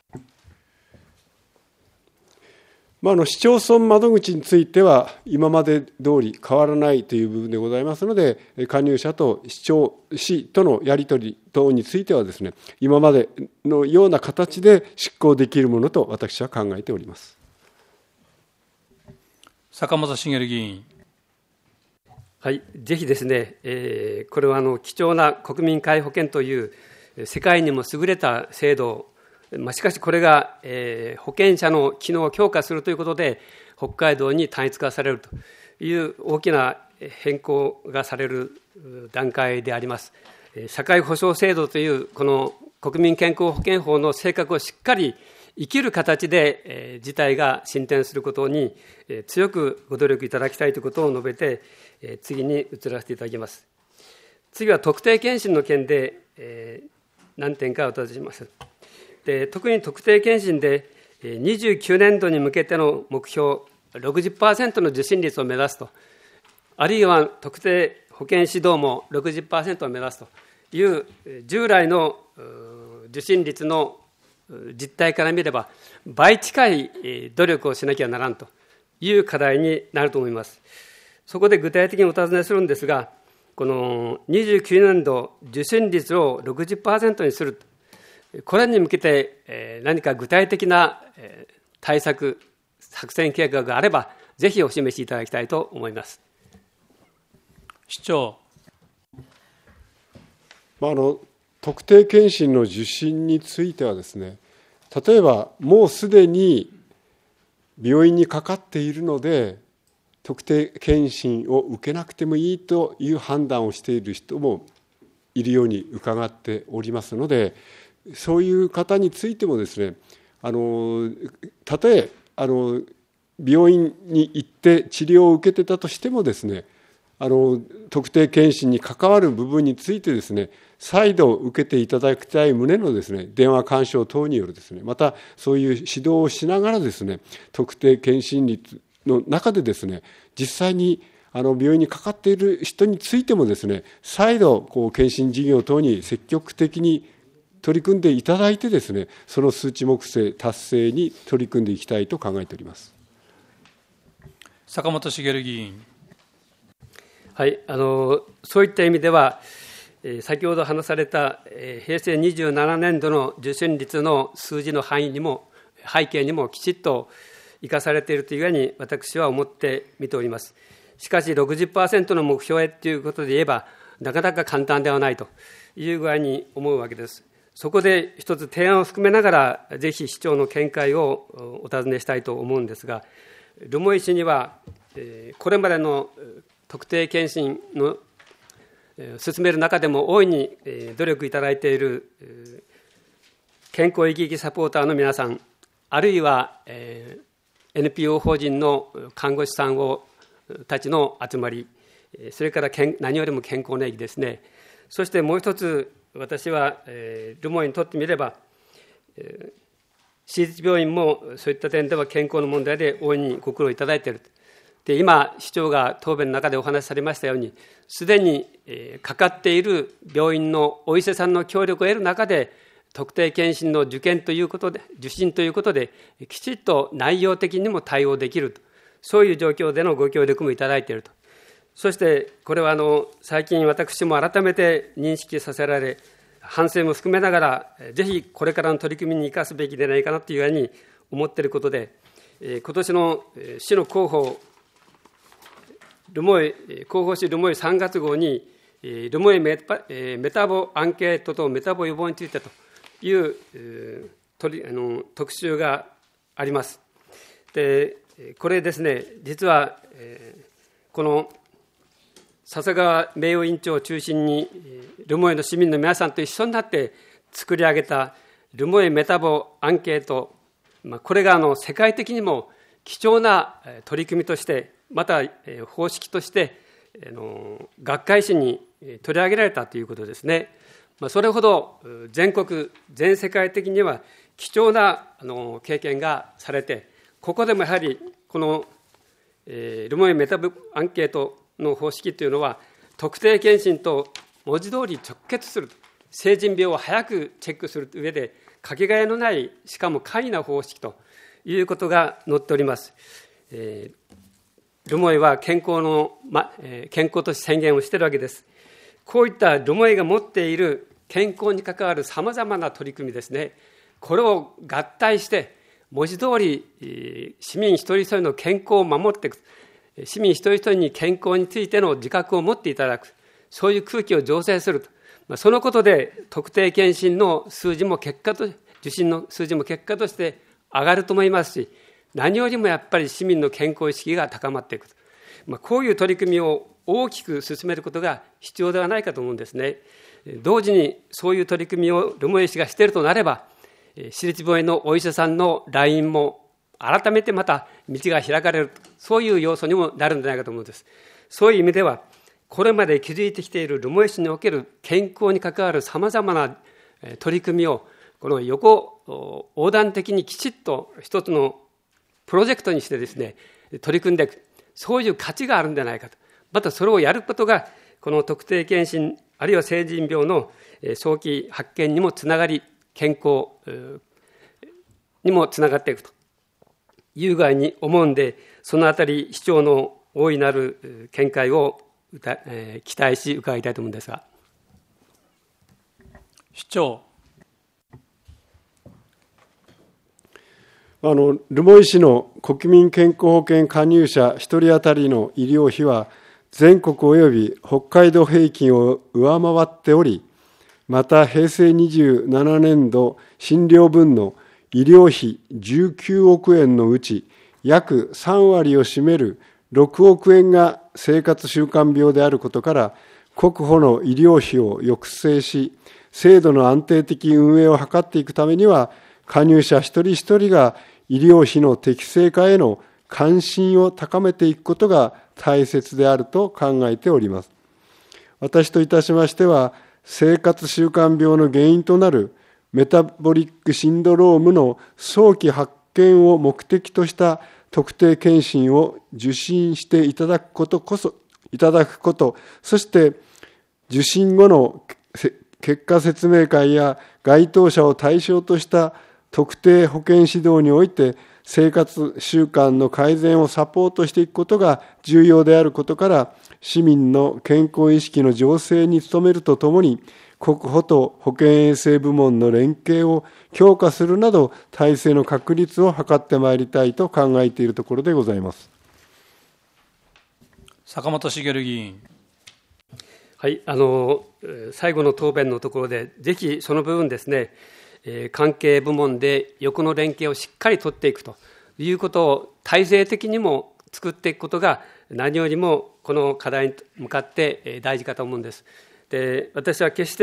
市町村窓口については今まで通り変わらないという部分でございますので、加入者と市とのやり取り等についてはですね、今までのような形で執行できるものと私は考えております。 坂本茂議員。 はい、ぜひですね、これは貴重な国民皆保険という世界にも優れた制度を、しかしこれが、保険者の機能を強化するということで北海道に単一化されるという大きな変更がされる段階であります。社会保障制度というこの国民健康保険法の性格をしっかり生きる形で事態が進展することに強くご努力いただきたいということを述べて、次に移らせていただきます。次は特定健診の件で何点かお尋ねします。特に特定健診で29年度に向けての目標 60% の受診率を目指すと、あるいは特定保険指導も 60% を目指すという従来の受診率の実態から見れば倍近い努力をしなきゃならんという課題になると思います。そこで具体的にお尋ねするんですが、この29年度受診率を 60% にする、これに向けて何か具体的な対策、作戦計画があればぜひお示しいただきたいと思います。 市長。 特定健診の受診についてはですね、例えばもうすでに病院にかかっているので特定健診を受けなくてもいいという判断をしている人もいるように伺っておりますので、そういう方についてもですね、たとえ病院に行って治療を受けてたとしてもですね、特定健診に関わる部分についてですね、再度受けていただきたい旨のですね、電話勧奨等によるですね、またそういう指導をしながらですね、特定健診率の中でですね、実際に病院にかかっている人についてもですね、再度健診事業等に積極的に取り組んでいただいてですね、その数値目標達成に取り組んでいきたいと考えております。 坂本茂議員。 はい、そういった意味では、先ほど話された平成27年度の受診率の数字の範囲にも背景にもきちっと生かされているというふうに私は思って見ております。しかし 60% の目標へということで言えばなかなか簡単ではないという具合に思うわけです。そこで一つ提案を含めながらぜひ市長の見解をお尋ねしたいと思うんですが、留萌市にはこれまでの特定健診の進める中でも大いに努力いただいている健康生き生きサポーターの皆さん、あるいは NPO 法人の看護師さんたちの集まり、それから何よりも健康ネギですね、 そしてもう一つ、私は留萌にとってみれば、私立病院もそういった点では健康の問題で大いにご苦労いただいている。で、今、市長が答弁の中でお話しされましたように、すでにかかっている病院のお医者さんの協力を得る中で、特定健診の受診ということで、きちっと内容的にも対応できると、そういう状況でのご協力もいただいていると。そして、これは最近私も改めて認識させられ、反省も含めながら、ぜひこれからの取り組みに生かすべきでないかなというように思っていることで、今年の市の広報市留萌3月号に、留萌メタボアンケートとメタボ予防についてという特集があります。で、これですね、実は、この笹川名誉委員長を中心に、留萌の市民の皆さんと一緒になって作り上げた留萌メタボアンケート、これが世界的にも貴重な取り組みとして、また方式として学会誌に取り上げられたということですね。それほど全国、全世界的には貴重な経験がされて、ここでもやはりこの留萌メタボアンケートの方式というのは、特定健診と文字通り直結する、成人病を早くチェックする上でかけがえのない、しかも簡易な方式ということが載っております。留萌は健康として宣言をしているわけです。こういった留萌が持っている健康に関わるさまざまな取り組みですね、これを合体して文字通り市民一人一人の健康を守っていく、市民一人一人に健康についての自覚を持っていただく、そういう空気を醸成すると、そのことで特定健診の数字も受診の数字も結果として上がると思いますし、何よりもやっぱり市民の健康意識が高まっていくと、こういう取り組みを大きく進めることが必要ではないかと思うんですね。同時にそういう取り組みを留萌市がしているとなれば、私立病院のお医者さんの来院も改めてまた道が開かれる、そういう要素にもなるんじゃないかと思うんです。そういう意味では、これまで築いてきている留萌市における健康に関わるさまざまな取り組みを、この横断的にきちっと一つのプロジェクトにしてですね、取り組んでいく、そういう価値があるんじゃないかと。またそれをやることが、この特定健診、あるいは成人病の早期発見にもつながり、健康にもつながっていくという具合に思うんで、そのあたり市長の大いなる見解を期待し伺いたいと思うんですが。 市長。 留萌市の国民健康保険加入者1人当たりの医療費は、全国及び北海道平均を上回っており、また平成27年度診療分の医療費19億円のうち、約3割を占める6億円が生活習慣病であることから、国保の医療費を抑制し、制度の安定的運営を図っていくためには、加入者一人一人が医療費の適正化への関心を高めていくことが大切であると考えております。私といたしましては、生活習慣病の原因となるメタボリックシンドロームの早期発見を目的とした特定健診を受診していただくこと、そして受診後の結果説明会や該当者を対象とした特定保健指導において生活習慣の改善をサポートしていくことが重要であることから、市民の健康意識の醸成に努めるとともに、国保と保健衛生部門の連携を強化するなど、体制の確立を図ってまいりたいと考えているところでございます。 坂本茂議員。 はい、最後の答弁のところで、ぜひその部分ですね、関係部門で横の連携をしっかり取っていくということを体制的にも作っていくことが、何よりもこの課題に向かって大事かと思うんです。で、私は決して、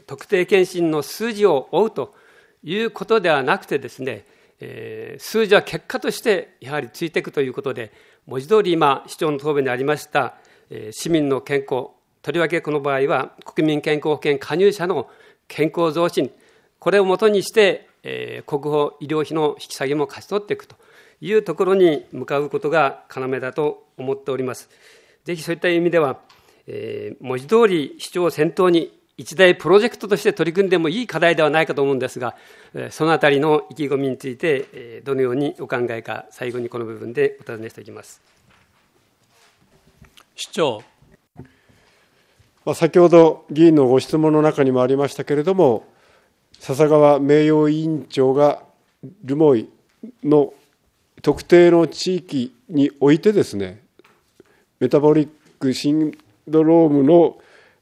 特定健診の数字を追うということではなくてですね、数字は結果としてやはりついていくということで、文字通り今市長の答弁にありました、市民の健康、 とりわけこの場合は国民健康保険加入者の健康増進、これをもとにして、国保医療費の引き下げも勝ち取っていくというところに向かうことが要だと思っております。ぜひそういった意味では、文字通り市長を先頭に一大プロジェクトとして取り組んでもいい課題ではないかと思うんですが、そのあたりの意気込みについてどのようにお考えか、最後にこの部分でお尋ねしておきます。 市長。 先ほど議員のご質問の中にもありましたけれども、笹川名誉委員長が留萌の特定の地域においてですね、メタボリックシンドロームの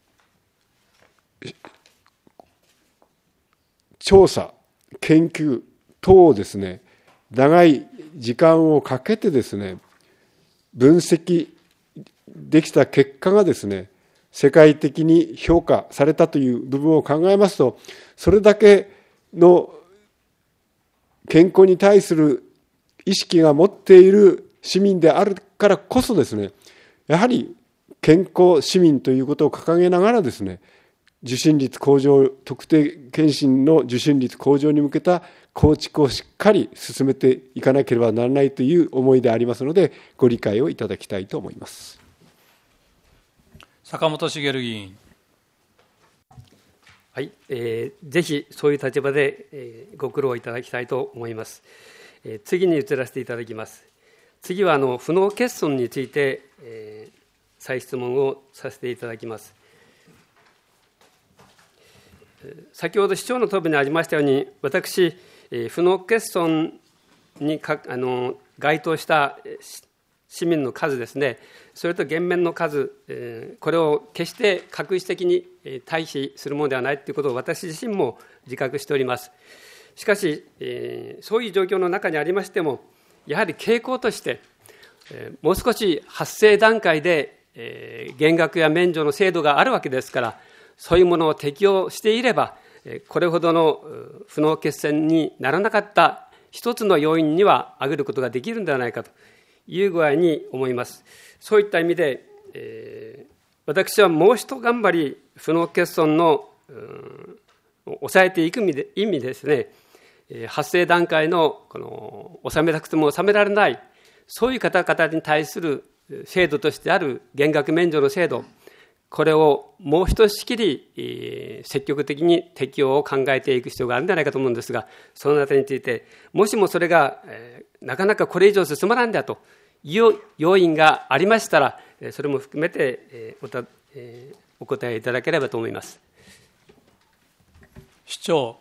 調査、研究等をですね、長い時間をかけてですね、分析できた結果がですね、世界的に評価されたという部分を考えますと、それだけの健康に対する意識が持っている市民であるからこそですね、やはり健康市民ということを掲げながらですね、受診率向上、特定健診の受診率向上に向けた構築をしっかり進めていかなければならないという思いでありますので、ご理解をいただきたいと思います。 坂本茂議員。 はい、ぜひそういう立場で、ご苦労いただきたいと思います。次に移らせていただきます。次は不脳欠損について、再質問をさせていただきます。先ほど市長の答弁にありましたように、私、不脳欠損に該当した市民の数ですね、それと減免の数、これを決して画一的に対比するものではないということを私自身も自覚しております。しかし、そういう状況の中にありましても、やはり傾向として、もう少し発生段階で減額や免除の制度があるわけですから、そういうものを適用していれば、これほどの不脳欠損にならなかった一つの要因には挙げることができるのではないかという具合に思います。そういった意味で、私はもう一頑張り、不脳欠損の抑えていく意味ですね、発生段階の納めなくても納められない、そういう方々に対する制度としてある減額免除の制度、これをもうひとしきり積極的に適用を考えていく必要があるんじゃないかと思うんですが、そのあたりについて、もしもそれがなかなかこれ以上進まないんだという要因がありましたら、それも含めてお答えいただければと思います。 市長。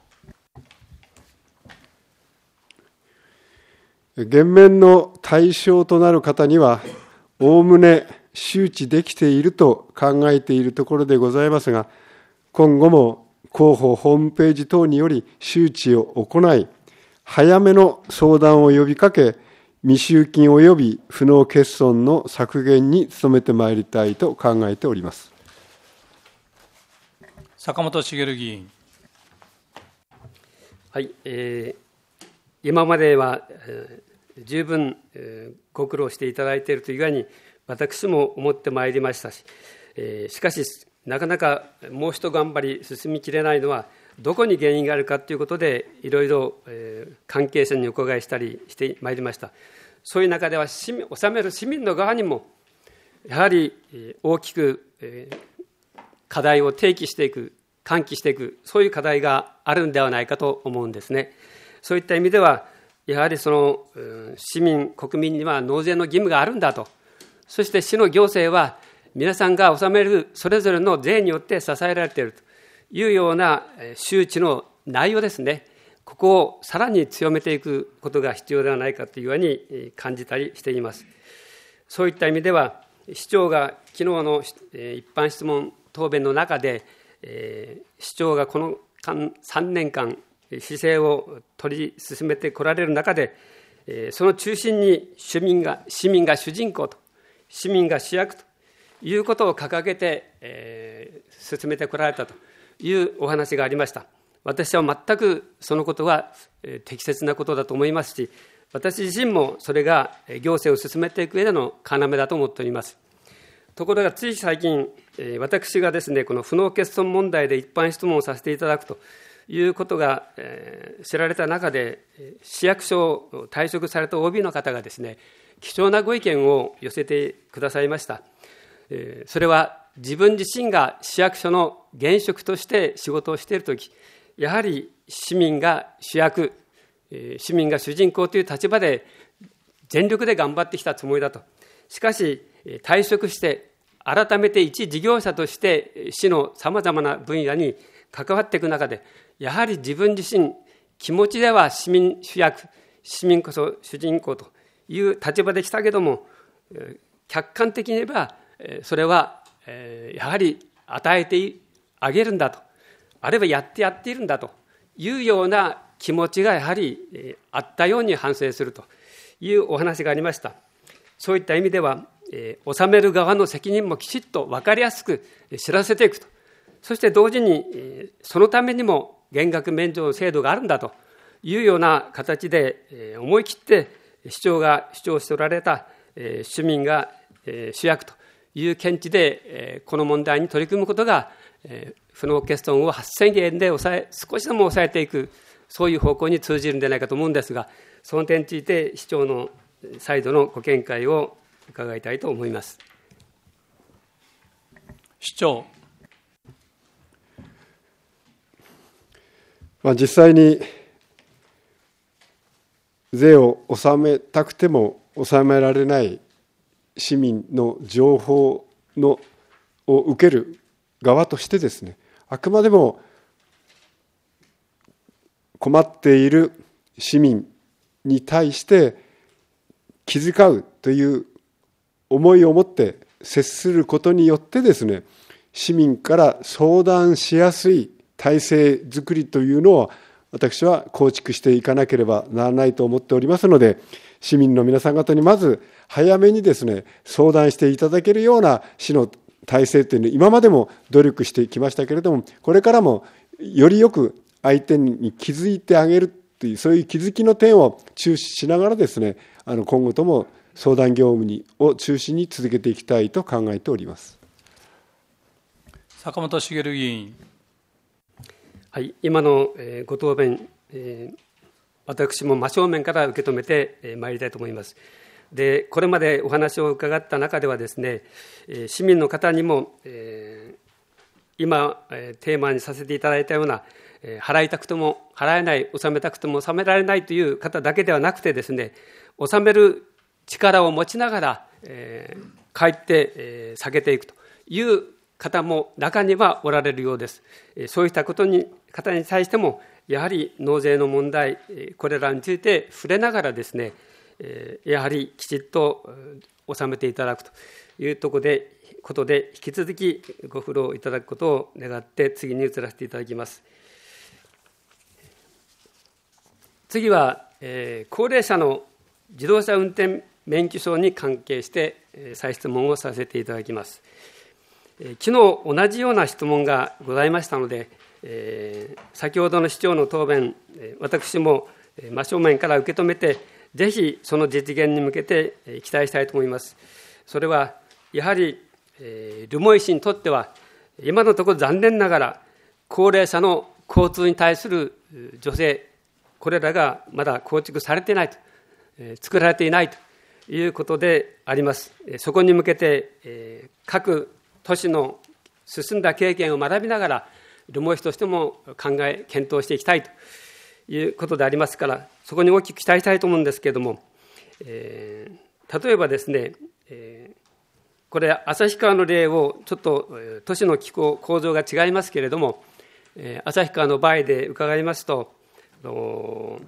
減免の対象となる方には、おおむね周知できていると考えているところでございますが、今後も広報ホームページ等により周知を行い、早めの相談を呼びかけ、未収金及び不脳欠損の削減に努めてまいりたいと考えております。 坂本茂議員。 はい、今までは、十分、ご苦労していただいているという具合に私も思ってまいりましたし、しかしなかなかもう一頑張り進みきれないのはどこに原因があるかということで、いろいろ関係者にお伺いしたりしてまいりました。そういう中では納める市民の側にもやはり大きく課題を提起していく、喚起していく、そういう課題があるんではないかと思うんですね。そういった意味ではやはりその市民、国民には納税の義務があるんだと、そして市の行政は皆さんが納めるそれぞれの税によって支えられているというような周知の内容ですね、ここをさらに強めていくことが必要ではないかというように感じたりしています。そういった意味では、市長が昨日の一般質問答弁の中で、市長がこの3年間姿勢を取り進めてこられる中で、その中心に市民が主人公と、市民が主役ということを掲げて、進めてこられたというお話がありました。私は全くそのことは適切なことだと思いますし、私自身もそれが行政を進めていく上での要だと思っております。 ところがつい最近、私がですね、この不納欠損問題で一般質問をさせていただくということが知られた中で、市役所を退職された OB の方がですね、貴重なご意見を寄せてくださいました。それは自分自身が市役所の現職として仕事をしているとき、やはり市民が主役、市民が主人公という立場で全力で頑張ってきたつもりだと。しかし退職して改めて一事業者として市のさまざまな分野に関わっていく中で、やはり自分自身気持ちでは市民主役、市民こそ主人公という立場でしたけども、客観的に言えばそれはやはり与えてあげるんだと、あるいはやっているんだというような気持ちがやはりあったように反省するというお話がありました。そういった意味では、納める側の責任もきちっと分かりやすく知らせていくと、そして同時にそのためにも減額免除の制度があるんだというような形で思い切って市長が主張しておられた市民が主役という見地でこの問題に取り組むことが不納欠損を8000円で少しでも抑えていく、そういう方向に通じるんじゃないかと思うんですが、その点について市長の再度のご見解を伺いたいと思います。 市長。 実際に税を納めたくても納められない市民の情報を受ける側としてですね、あくまでも困っている市民に対して気遣うという思いを持って接することによってですね、市民から相談しやすい体制づくりというのを私は構築していかなければならないと思っておりますので、市民の皆さん方にまず早めにですね、相談していただけるような市の体制というのを今までも努力してきましたけれども、これからもよりよく相手に気づいてあげるという、そういう気づきの点を注視しながらですね、今後とも相談業務を中心に続けていきたいと考えております。 坂本茂議員。 はい、今のご答弁、私も真正面から受け止めてまいりたいと思います。で、これまでお話を伺った中ではですね、市民の方にも、今テーマにさせていただいたような、払いたくても払えない、納めたくても納められないという方だけではなくてですね、納める力を持ちながら、かえって下げていくという方も中にはおられるようです。そういった方に対してもやはり納税の問題、これらについて触れながらですね、やはりきちっと納めていただくということで引き続きご苦労いただくことを願って次に移らせていただきます。次は、高齢者の自動車運転免許証に関係して再質問をさせていただきます。昨日同じような質問がございましたので、先ほどの市長の答弁、私も真正面から受け止めて、ぜひその実現に向けて期待したいと思います。それはやはり留萌市にとっては今のところ残念ながら高齢者の交通に対する助成、これらがまだ構築されていないと、作られていないということであります。そこに向けて各都市の進んだ経験を学びながら留萌市としても検討していきたいということでありますから、そこに大きく期待したいと思うんですけれども、例えばですね、これ旭川の例をちょっと都市の気候構造が違いますけれども、旭川の場合で伺いますと、1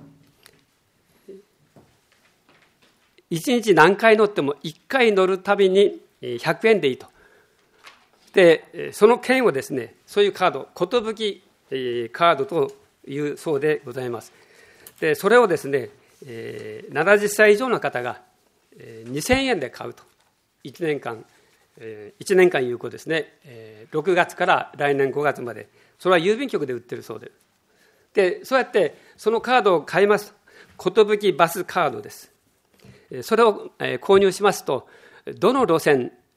日何回乗っても1回乗るたびに100円でいいと。で、その券をですね、そういうカード、寿カードというそうでございます。で、それをですね、70歳以上の方が2000円で買うと。1年間有効ですね。6月から来年5月まで。それは郵便局で売ってるそうで。で、そうやってそのカードを買いますと。寿バスカードです。それを購入しますと、どの路線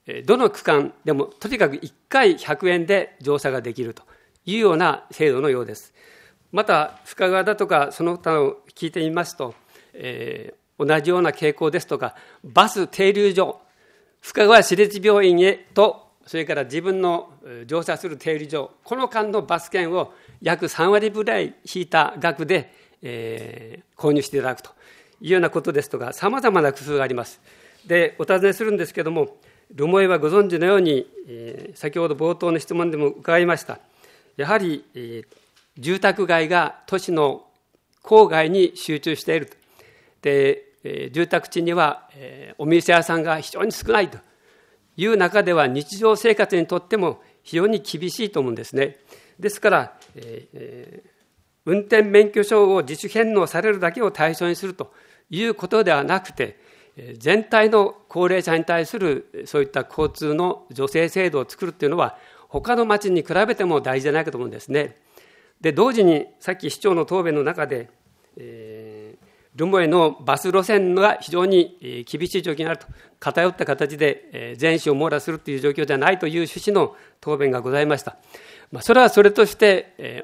どの区間でもとにかく1回100円で乗車ができるというような制度のようです。また深川だとかその他を聞いてみますと、同じような傾向ですとか、バス停留所、深川市立病院へと、それから自分の乗車する停留所、この間のバス券を約3割ぐらい引いた額で、購入していただくというようなことですとか、さまざまな工夫があります。で、お尋ねするんですけれども、留萌はご存知のように、先ほど冒頭の質問でも伺いました。やはり、住宅街が都市の郊外に集中していると。で、住宅地には、お店屋さんが非常に少ないという中では、日常生活にとっても非常に厳しいと思うんですね。ですから、運転免許証を自主返納されるだけを対象にするということではなくて、全体の高齢者に対するそういった交通の助成制度を作るというのは、他の町に比べても大事じゃないかと思うんですね。で、同時にさっき市長の答弁の中で、留萌のバス路線が非常に厳しい状況にあると、偏った形で全市を網羅するという状況ではないという趣旨の答弁がございました。それはそれとして、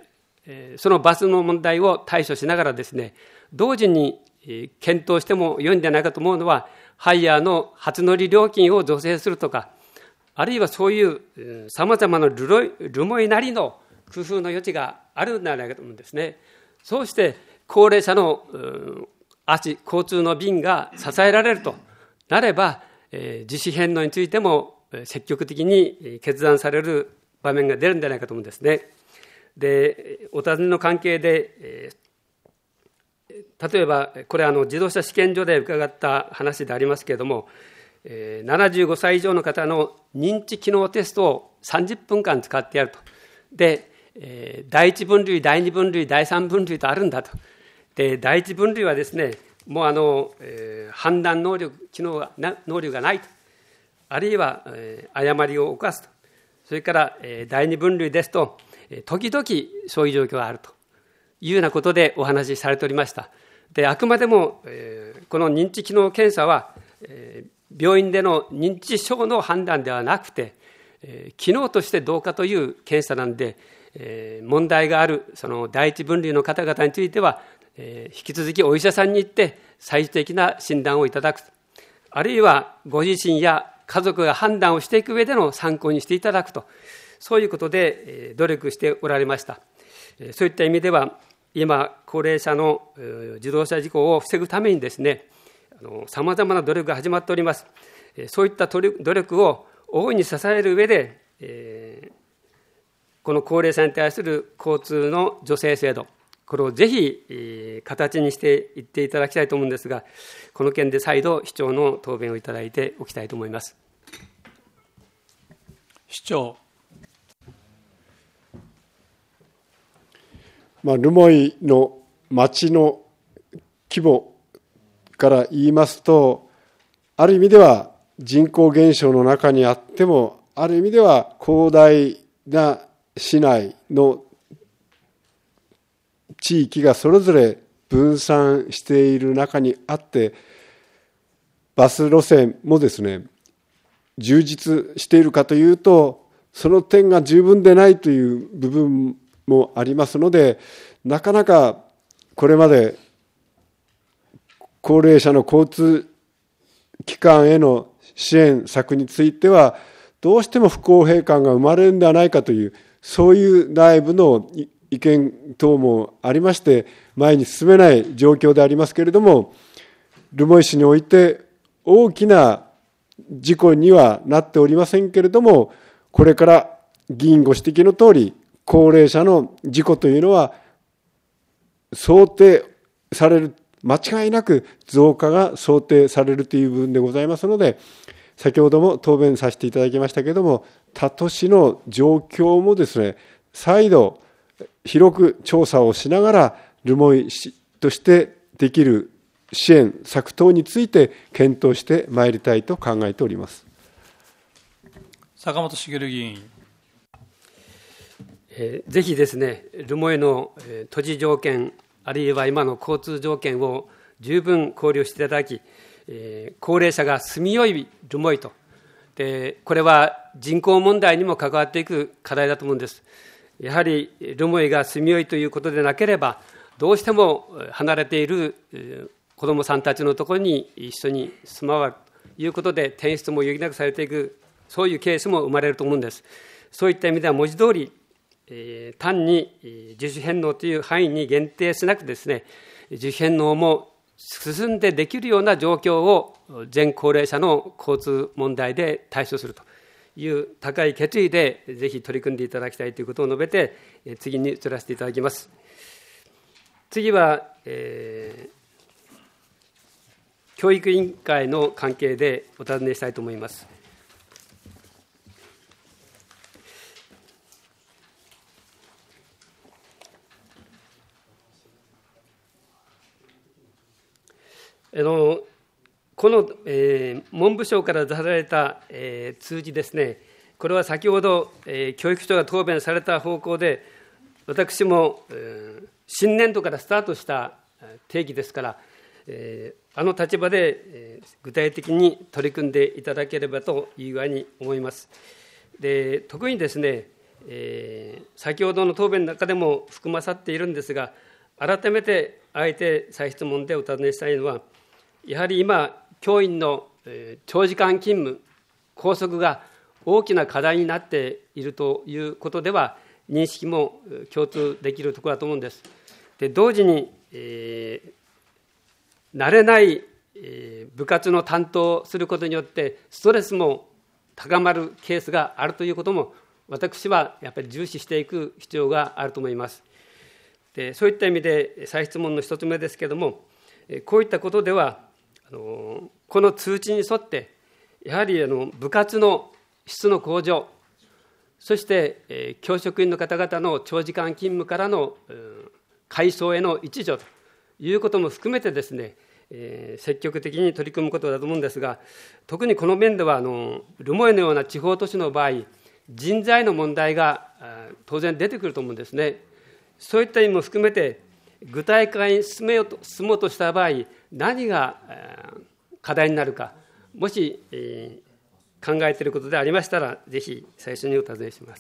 そのバスの問題を対処しながらですね、同時に検討しても良いんじゃないかと思うのは、ハイヤーの初乗り料金を助成するとか、あるいはそういうさまざまな留萌なりの工夫の余地があるんではないかと思うんですね。そうして高齢者の交通の便が支えられるとなれば、自主返納についても積極的に決断される場面が出るんじゃないかと思うんですね。で、お尋ねの関係で、例えばこれ自動車試験所で伺った話でありますけれども、75歳以上の方の認知機能テストを30分間使ってやると。で、第一分類、第二分類、第三分類とあるんだと。で、第一分類はですね、もう判断能力がないと。あるいは、誤りを犯すと。それから、第二分類ですと、時々そういう状況があるというようなことでお話しされておりました。で、あくまでも、この認知機能検査は、病院での認知症の判断ではなくて、機能としてどうかという検査なんで、問題があるその第一分類の方々については、引き続きお医者さんに行って最終的な診断をいただく、あるいはご自身や家族が判断をしていく上での参考にしていただくと、そういうことで努力しておられました。そういった意味では、今高齢者の自動車事故を防ぐためにですね、さまざまな努力が始まっております。そういった努力を大いに支える上で、この高齢者に対する交通の助成制度、これをぜひ形にしていっていただきたいと思うんですが、この件で再度市長の答弁をいただいておきたいと思います。 市長。 留萌の町の規模から言いますと、ある意味では人口減少の中にあっても、ある意味では広大な市内の地域がそれぞれ分散している中にあって、バス路線もですね、充実しているかというと、その点が十分でないという部分もありますので、なかなかこれまで高齢者の交通機関への支援策については、どうしても不公平感が生まれるんではないかという、そういう内部の意見等もありまして、前に進めない状況でありますけれども、留萌市において大きな事故にはなっておりませんけれども、これから議員ご指摘のとおり、高齢者の事故というのは想定される、間違いなく増加が想定されるという部分でございますので、先ほども答弁させていただきましたけれども、他都市の状況もですね、再度広く調査をしながら、留萌市としてできる支援策等について検討してまいりたいと考えております。 坂本茂議員。 ぜひですね、留萌の土地条件、あるいは今の交通条件を十分考慮していただき、高齢者が住みよい留萌と、 でこれは人口問題にも関わっていく課題だと思うんです。やはり留萌が住みよいということでなければ、どうしても離れている子どもさんたちのところに一緒に住まわるということで、転出も余儀なくされていく、そういうケースも生まれると思うんです。そういった意味では文字通り、単に自主返納という範囲に限定しなくですね、自主返納も進んでできるような状況を全高齢者の交通問題で対処するという高い決意でぜひ取り組んでいただきたいということを述べて、次に移らせていただきます。次は、教育委員会の関係でお尋ねしたいと思います。この、文部省から出された、通知ですね、これは先ほど、教育長が答弁された方向で、私も、新年度からスタートした定義ですから、あの立場で、具体的に取り組んでいただければという具合に思います。で、特にですね、先ほどの答弁の中でも含まさっているんですが、改めてあえて再質問でお尋ねしたいのは、やはり今、教員の長時間勤務、拘束が大きな課題になっているということでは、認識も共通できるところだと思うんです。で、同時に、慣れない部活の担当することによって、ストレスも高まるケースがあるということも、私はやっぱり重視していく必要があると思います。で、そういった意味で、再質問の一つ目ですけれども、こういったことでは、この通知に沿って、やはり部活の質の向上、そして教職員の方々の長時間勤務からの解消への一助ということも含めてですね、積極的に取り組むことだと思うんですが、特にこの面では留萌のような地方都市の場合、人材の問題が当然出てくると思うんですね。そういった意味も含めて、具体化に進もうとした場合、何が課題になるか、もし考えていることでありましたら、ぜひ最初にお尋ねします。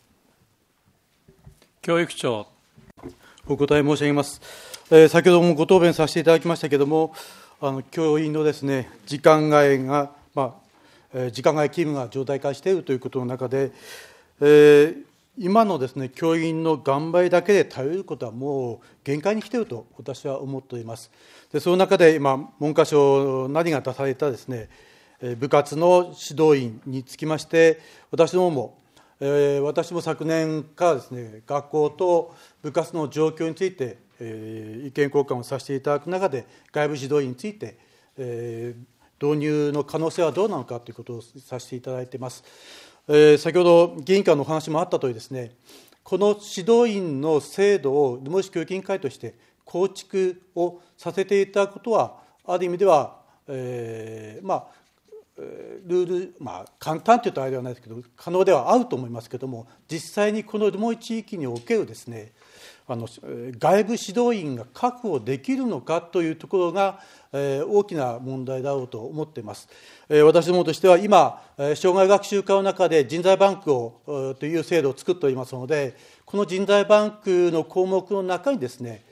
教育長。 お答え申し上げます。先ほどもご答弁させていただきましたけれども、教員のですね、時間外勤務が常態化しているということの中で、今のですね、教員の頑張りだけで頼ることはもう限界に来ていると私は思っております。で、その中で今、文科省なりが出されたですね、部活の指導員につきまして、私も昨年からですね、学校と部活の状況について、意見交換をさせていただく中で、外部指導員について、導入の可能性はどうなのかということをさせていただいています。先ほど議員からのお話もあったとおりですね、この指導員の制度を留萌市教育委員会として構築をさせていただくことは、ある意味では、ルール、簡単というとあれではないですけど、可能ではあると思いますけれども、実際にこの留萌地域におけるですね、外部指導員が確保できるのかというところが、大きな問題だろうと思っています。私どもとしては今、障害学習課の中で人材バンクをという制度を作っておりますので、この人材バンクの項目の中にですね、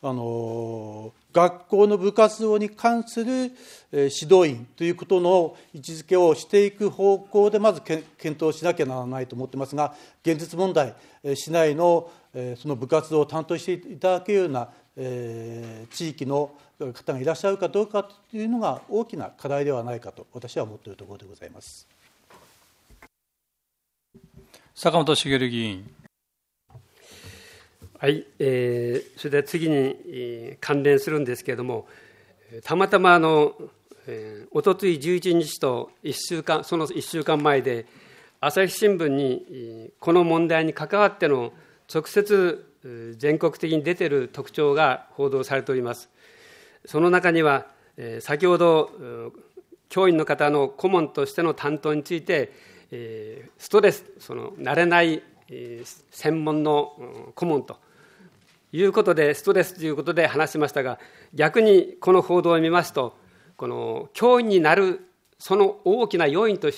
学校の部活動に関する指導員ということの位置づけをしていく方向でまず検討しなきゃならないと思っていますが、現実問題、市内のその部活動を担当していただけるような地域の方がいらっしゃるかどうかというのが大きな課題ではないかと私は思っているところでございます。 坂本茂議員。 はい、それでは次に関連するんですけれども、たまたまおとつい11日とその1週間前で、朝日新聞にこの問題に関わっての直接全国的に出ている特徴が報道されております。その中には、先ほど教員の方の顧問としての担当について、ストレス、慣れない専門の顧問ということで、ストレスということで話しましたが、逆にこの報道を見ますと、この教員になるその大きな要因として、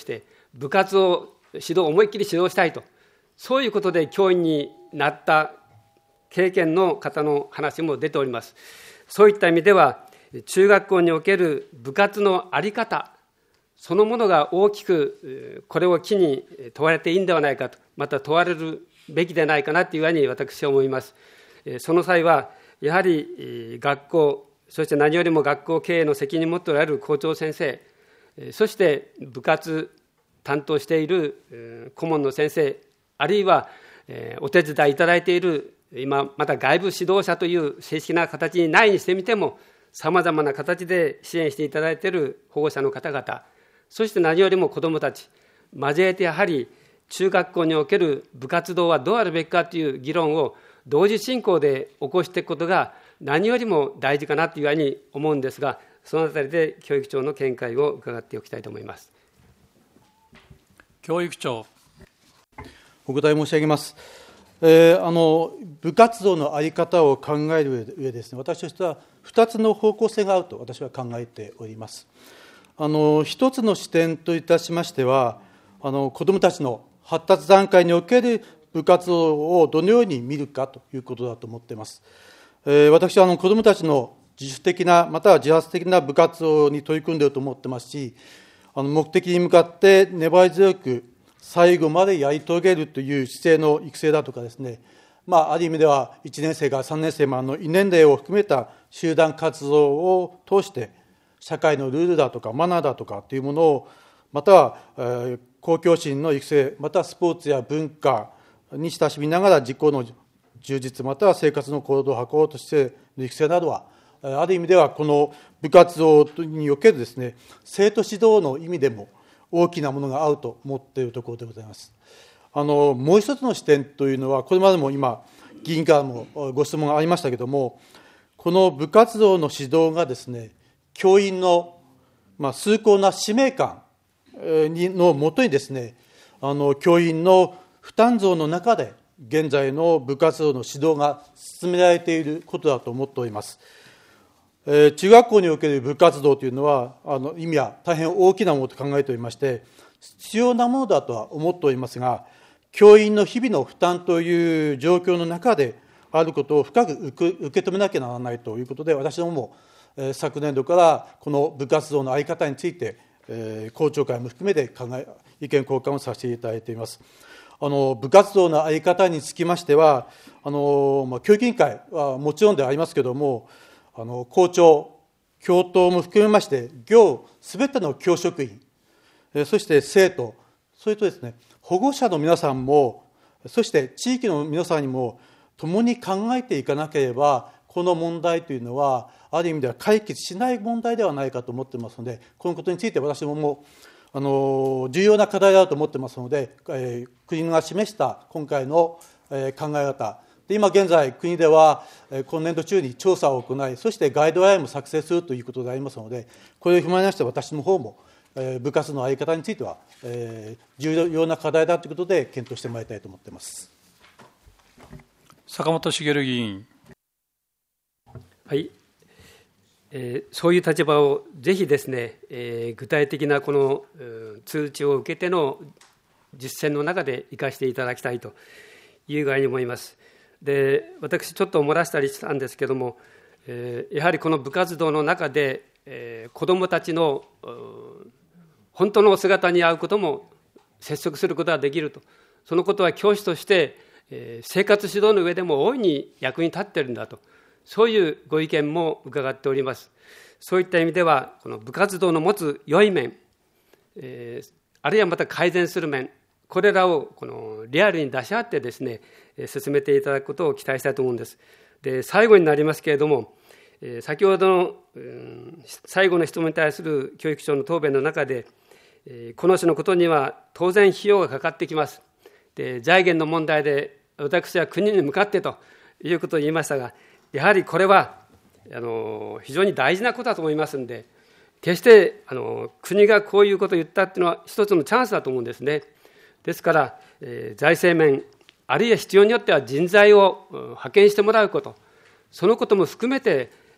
部活を思いっきり指導したいと、そういうことで教員になった経験の方の話も出ております。そういった意味では、中学校における部活の在り方そのものが大きくこれを機に問われていいんではないかと、また問われるべきではないかなというふうに私は思います。その際はやはり学校、そして何よりも学校経営の責任を持っておられる校長先生、そして部活担当している顧問の先生、あるいはお手伝いいただいている今また外部指導者という正式な形にないにしてみても、さまざまな形で支援していただいている保護者の方々、そして何よりも子どもたち交えて、やはり中学校における部活動はどうあるべきかという議論を同時進行で起こしていくことが何よりも大事かなというふうに思うんですが、そのあたりで教育長の見解を伺っておきたいと思います。 教育長。 お答え申し上げます。部活動の在り方を考える上でですね、私としては2つの方向性があると私は考えております。一つの視点といたしましては、子どもたちの発達段階における部活動をどのように見るかということだと思っています。私は子どもたちの自主的なまたは自発的な部活動に取り組んでいると思ってますし、目的に向かって粘り強く最後までやり遂げるという姿勢の育成だとかですね、ある意味では1年生から3年生までの異年齢を含めた集団活動を通して社会のルールだとかマナーだとかというものを、または公共心の育成、またはスポーツや文化に親しみながら自己の充実、または生活の行動を図ろうとしての育成などは、ある意味ではこの部活動におけるですね、生徒指導の意味でも大きなものがあると思っているところでございます。もう一つの視点というのは、これまでも今議員からもご質問がありましたけれども、この部活動の指導がですね、教員の崇高な使命感のもとにですね、教員の負担増の中で現在の部活動の指導が進められていることだと思っております。中学校における部活動というのは意味は大変大きなものと考えておりまして、必要なものだとは思っておりますが、教員の日々の負担という状況の中であることを深く受け止めなきゃならないということで、私どもも昨年度からこの部活動の在り方について校長会も含めて意見交換をさせていただいています。部活動の在り方につきましては、教育委員会はもちろんでありますけれども、校長、教頭も含めまして、業すべての教職員、そして生徒、それとですね、保護者の皆さんも、そして地域の皆さんにも共に考えていかなければ、この問題というのはある意味では解決しない問題ではないかと思っていますので、このことについて私も重要な課題だと思っていますので、国が示した今回の考え方で、今現在国では今年度中に調査を行い、そしてガイドラインも作成するということでありますので、これを踏まえまして私の方も部活の在り方については重要な課題だということで検討してまいりたいと思っています。 坂本茂議員。 はい、そういう立場をぜひですね、具体的なこの通知を受けての実践の中で生かしていただきたいという具合に思います。で、私ちょっと漏らしたりしたんですけども、やはりこの部活動の中で、子どもたちの本当のお姿に会うことも接触することができると、そのことは教師として、生活指導の上でも大いに役に立っているんだと、そういうご意見も伺っております。そういった意味では、この部活動の持つ良い面、あるいはまた改善する面、これらをこのリアルに出し合ってですね、進めていただくことを期待したいと思うんです。で、最後になりますけれども、先ほどの最後の質問に対する教育長の答弁の中で、この種のことには当然費用がかかってきます。で、財源の問題で私は国に向かってということを言いましたが、やはりこれは非常に大事なことだと思いますので、決して国がこういうことを言ったっていうのは一つのチャンスだと思うんですね。ですから、財政面、あるいは必要によっては人材を派遣してもらうこと、そのことも含めて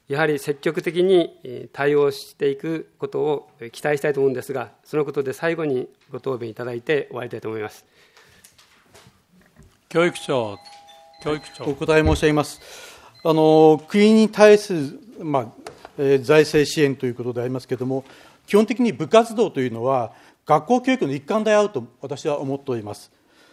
やはり積極的に対応していくことを期待したいと思うんですが、そのことで最後にご答弁いただいて終わりたいと思います。 教育長。 お答え申し上げます。国に対する、財政支援ということでありますけれども、基本的に部活動というのは、学校教育の一環であると私は思っております。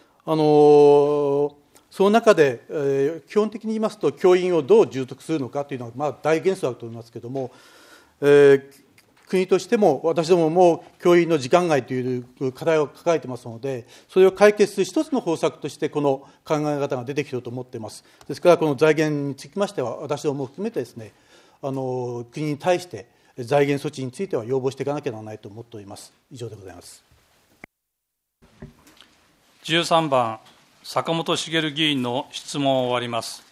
その中で、基本的に言いますと、教員をどう充足するのかというのが、大原則だと思いますけれども、国としても、私どもも教員の時間外という課題を抱えていますので、それを解決する一つの方策として、この考え方が出てきていると思っています。ですから、この財源につきましては、私どもも含めてですね、国に対して財源措置については要望していかなきゃならないと思っております。以上でございます。 13番、坂本茂議員の質問を終わります。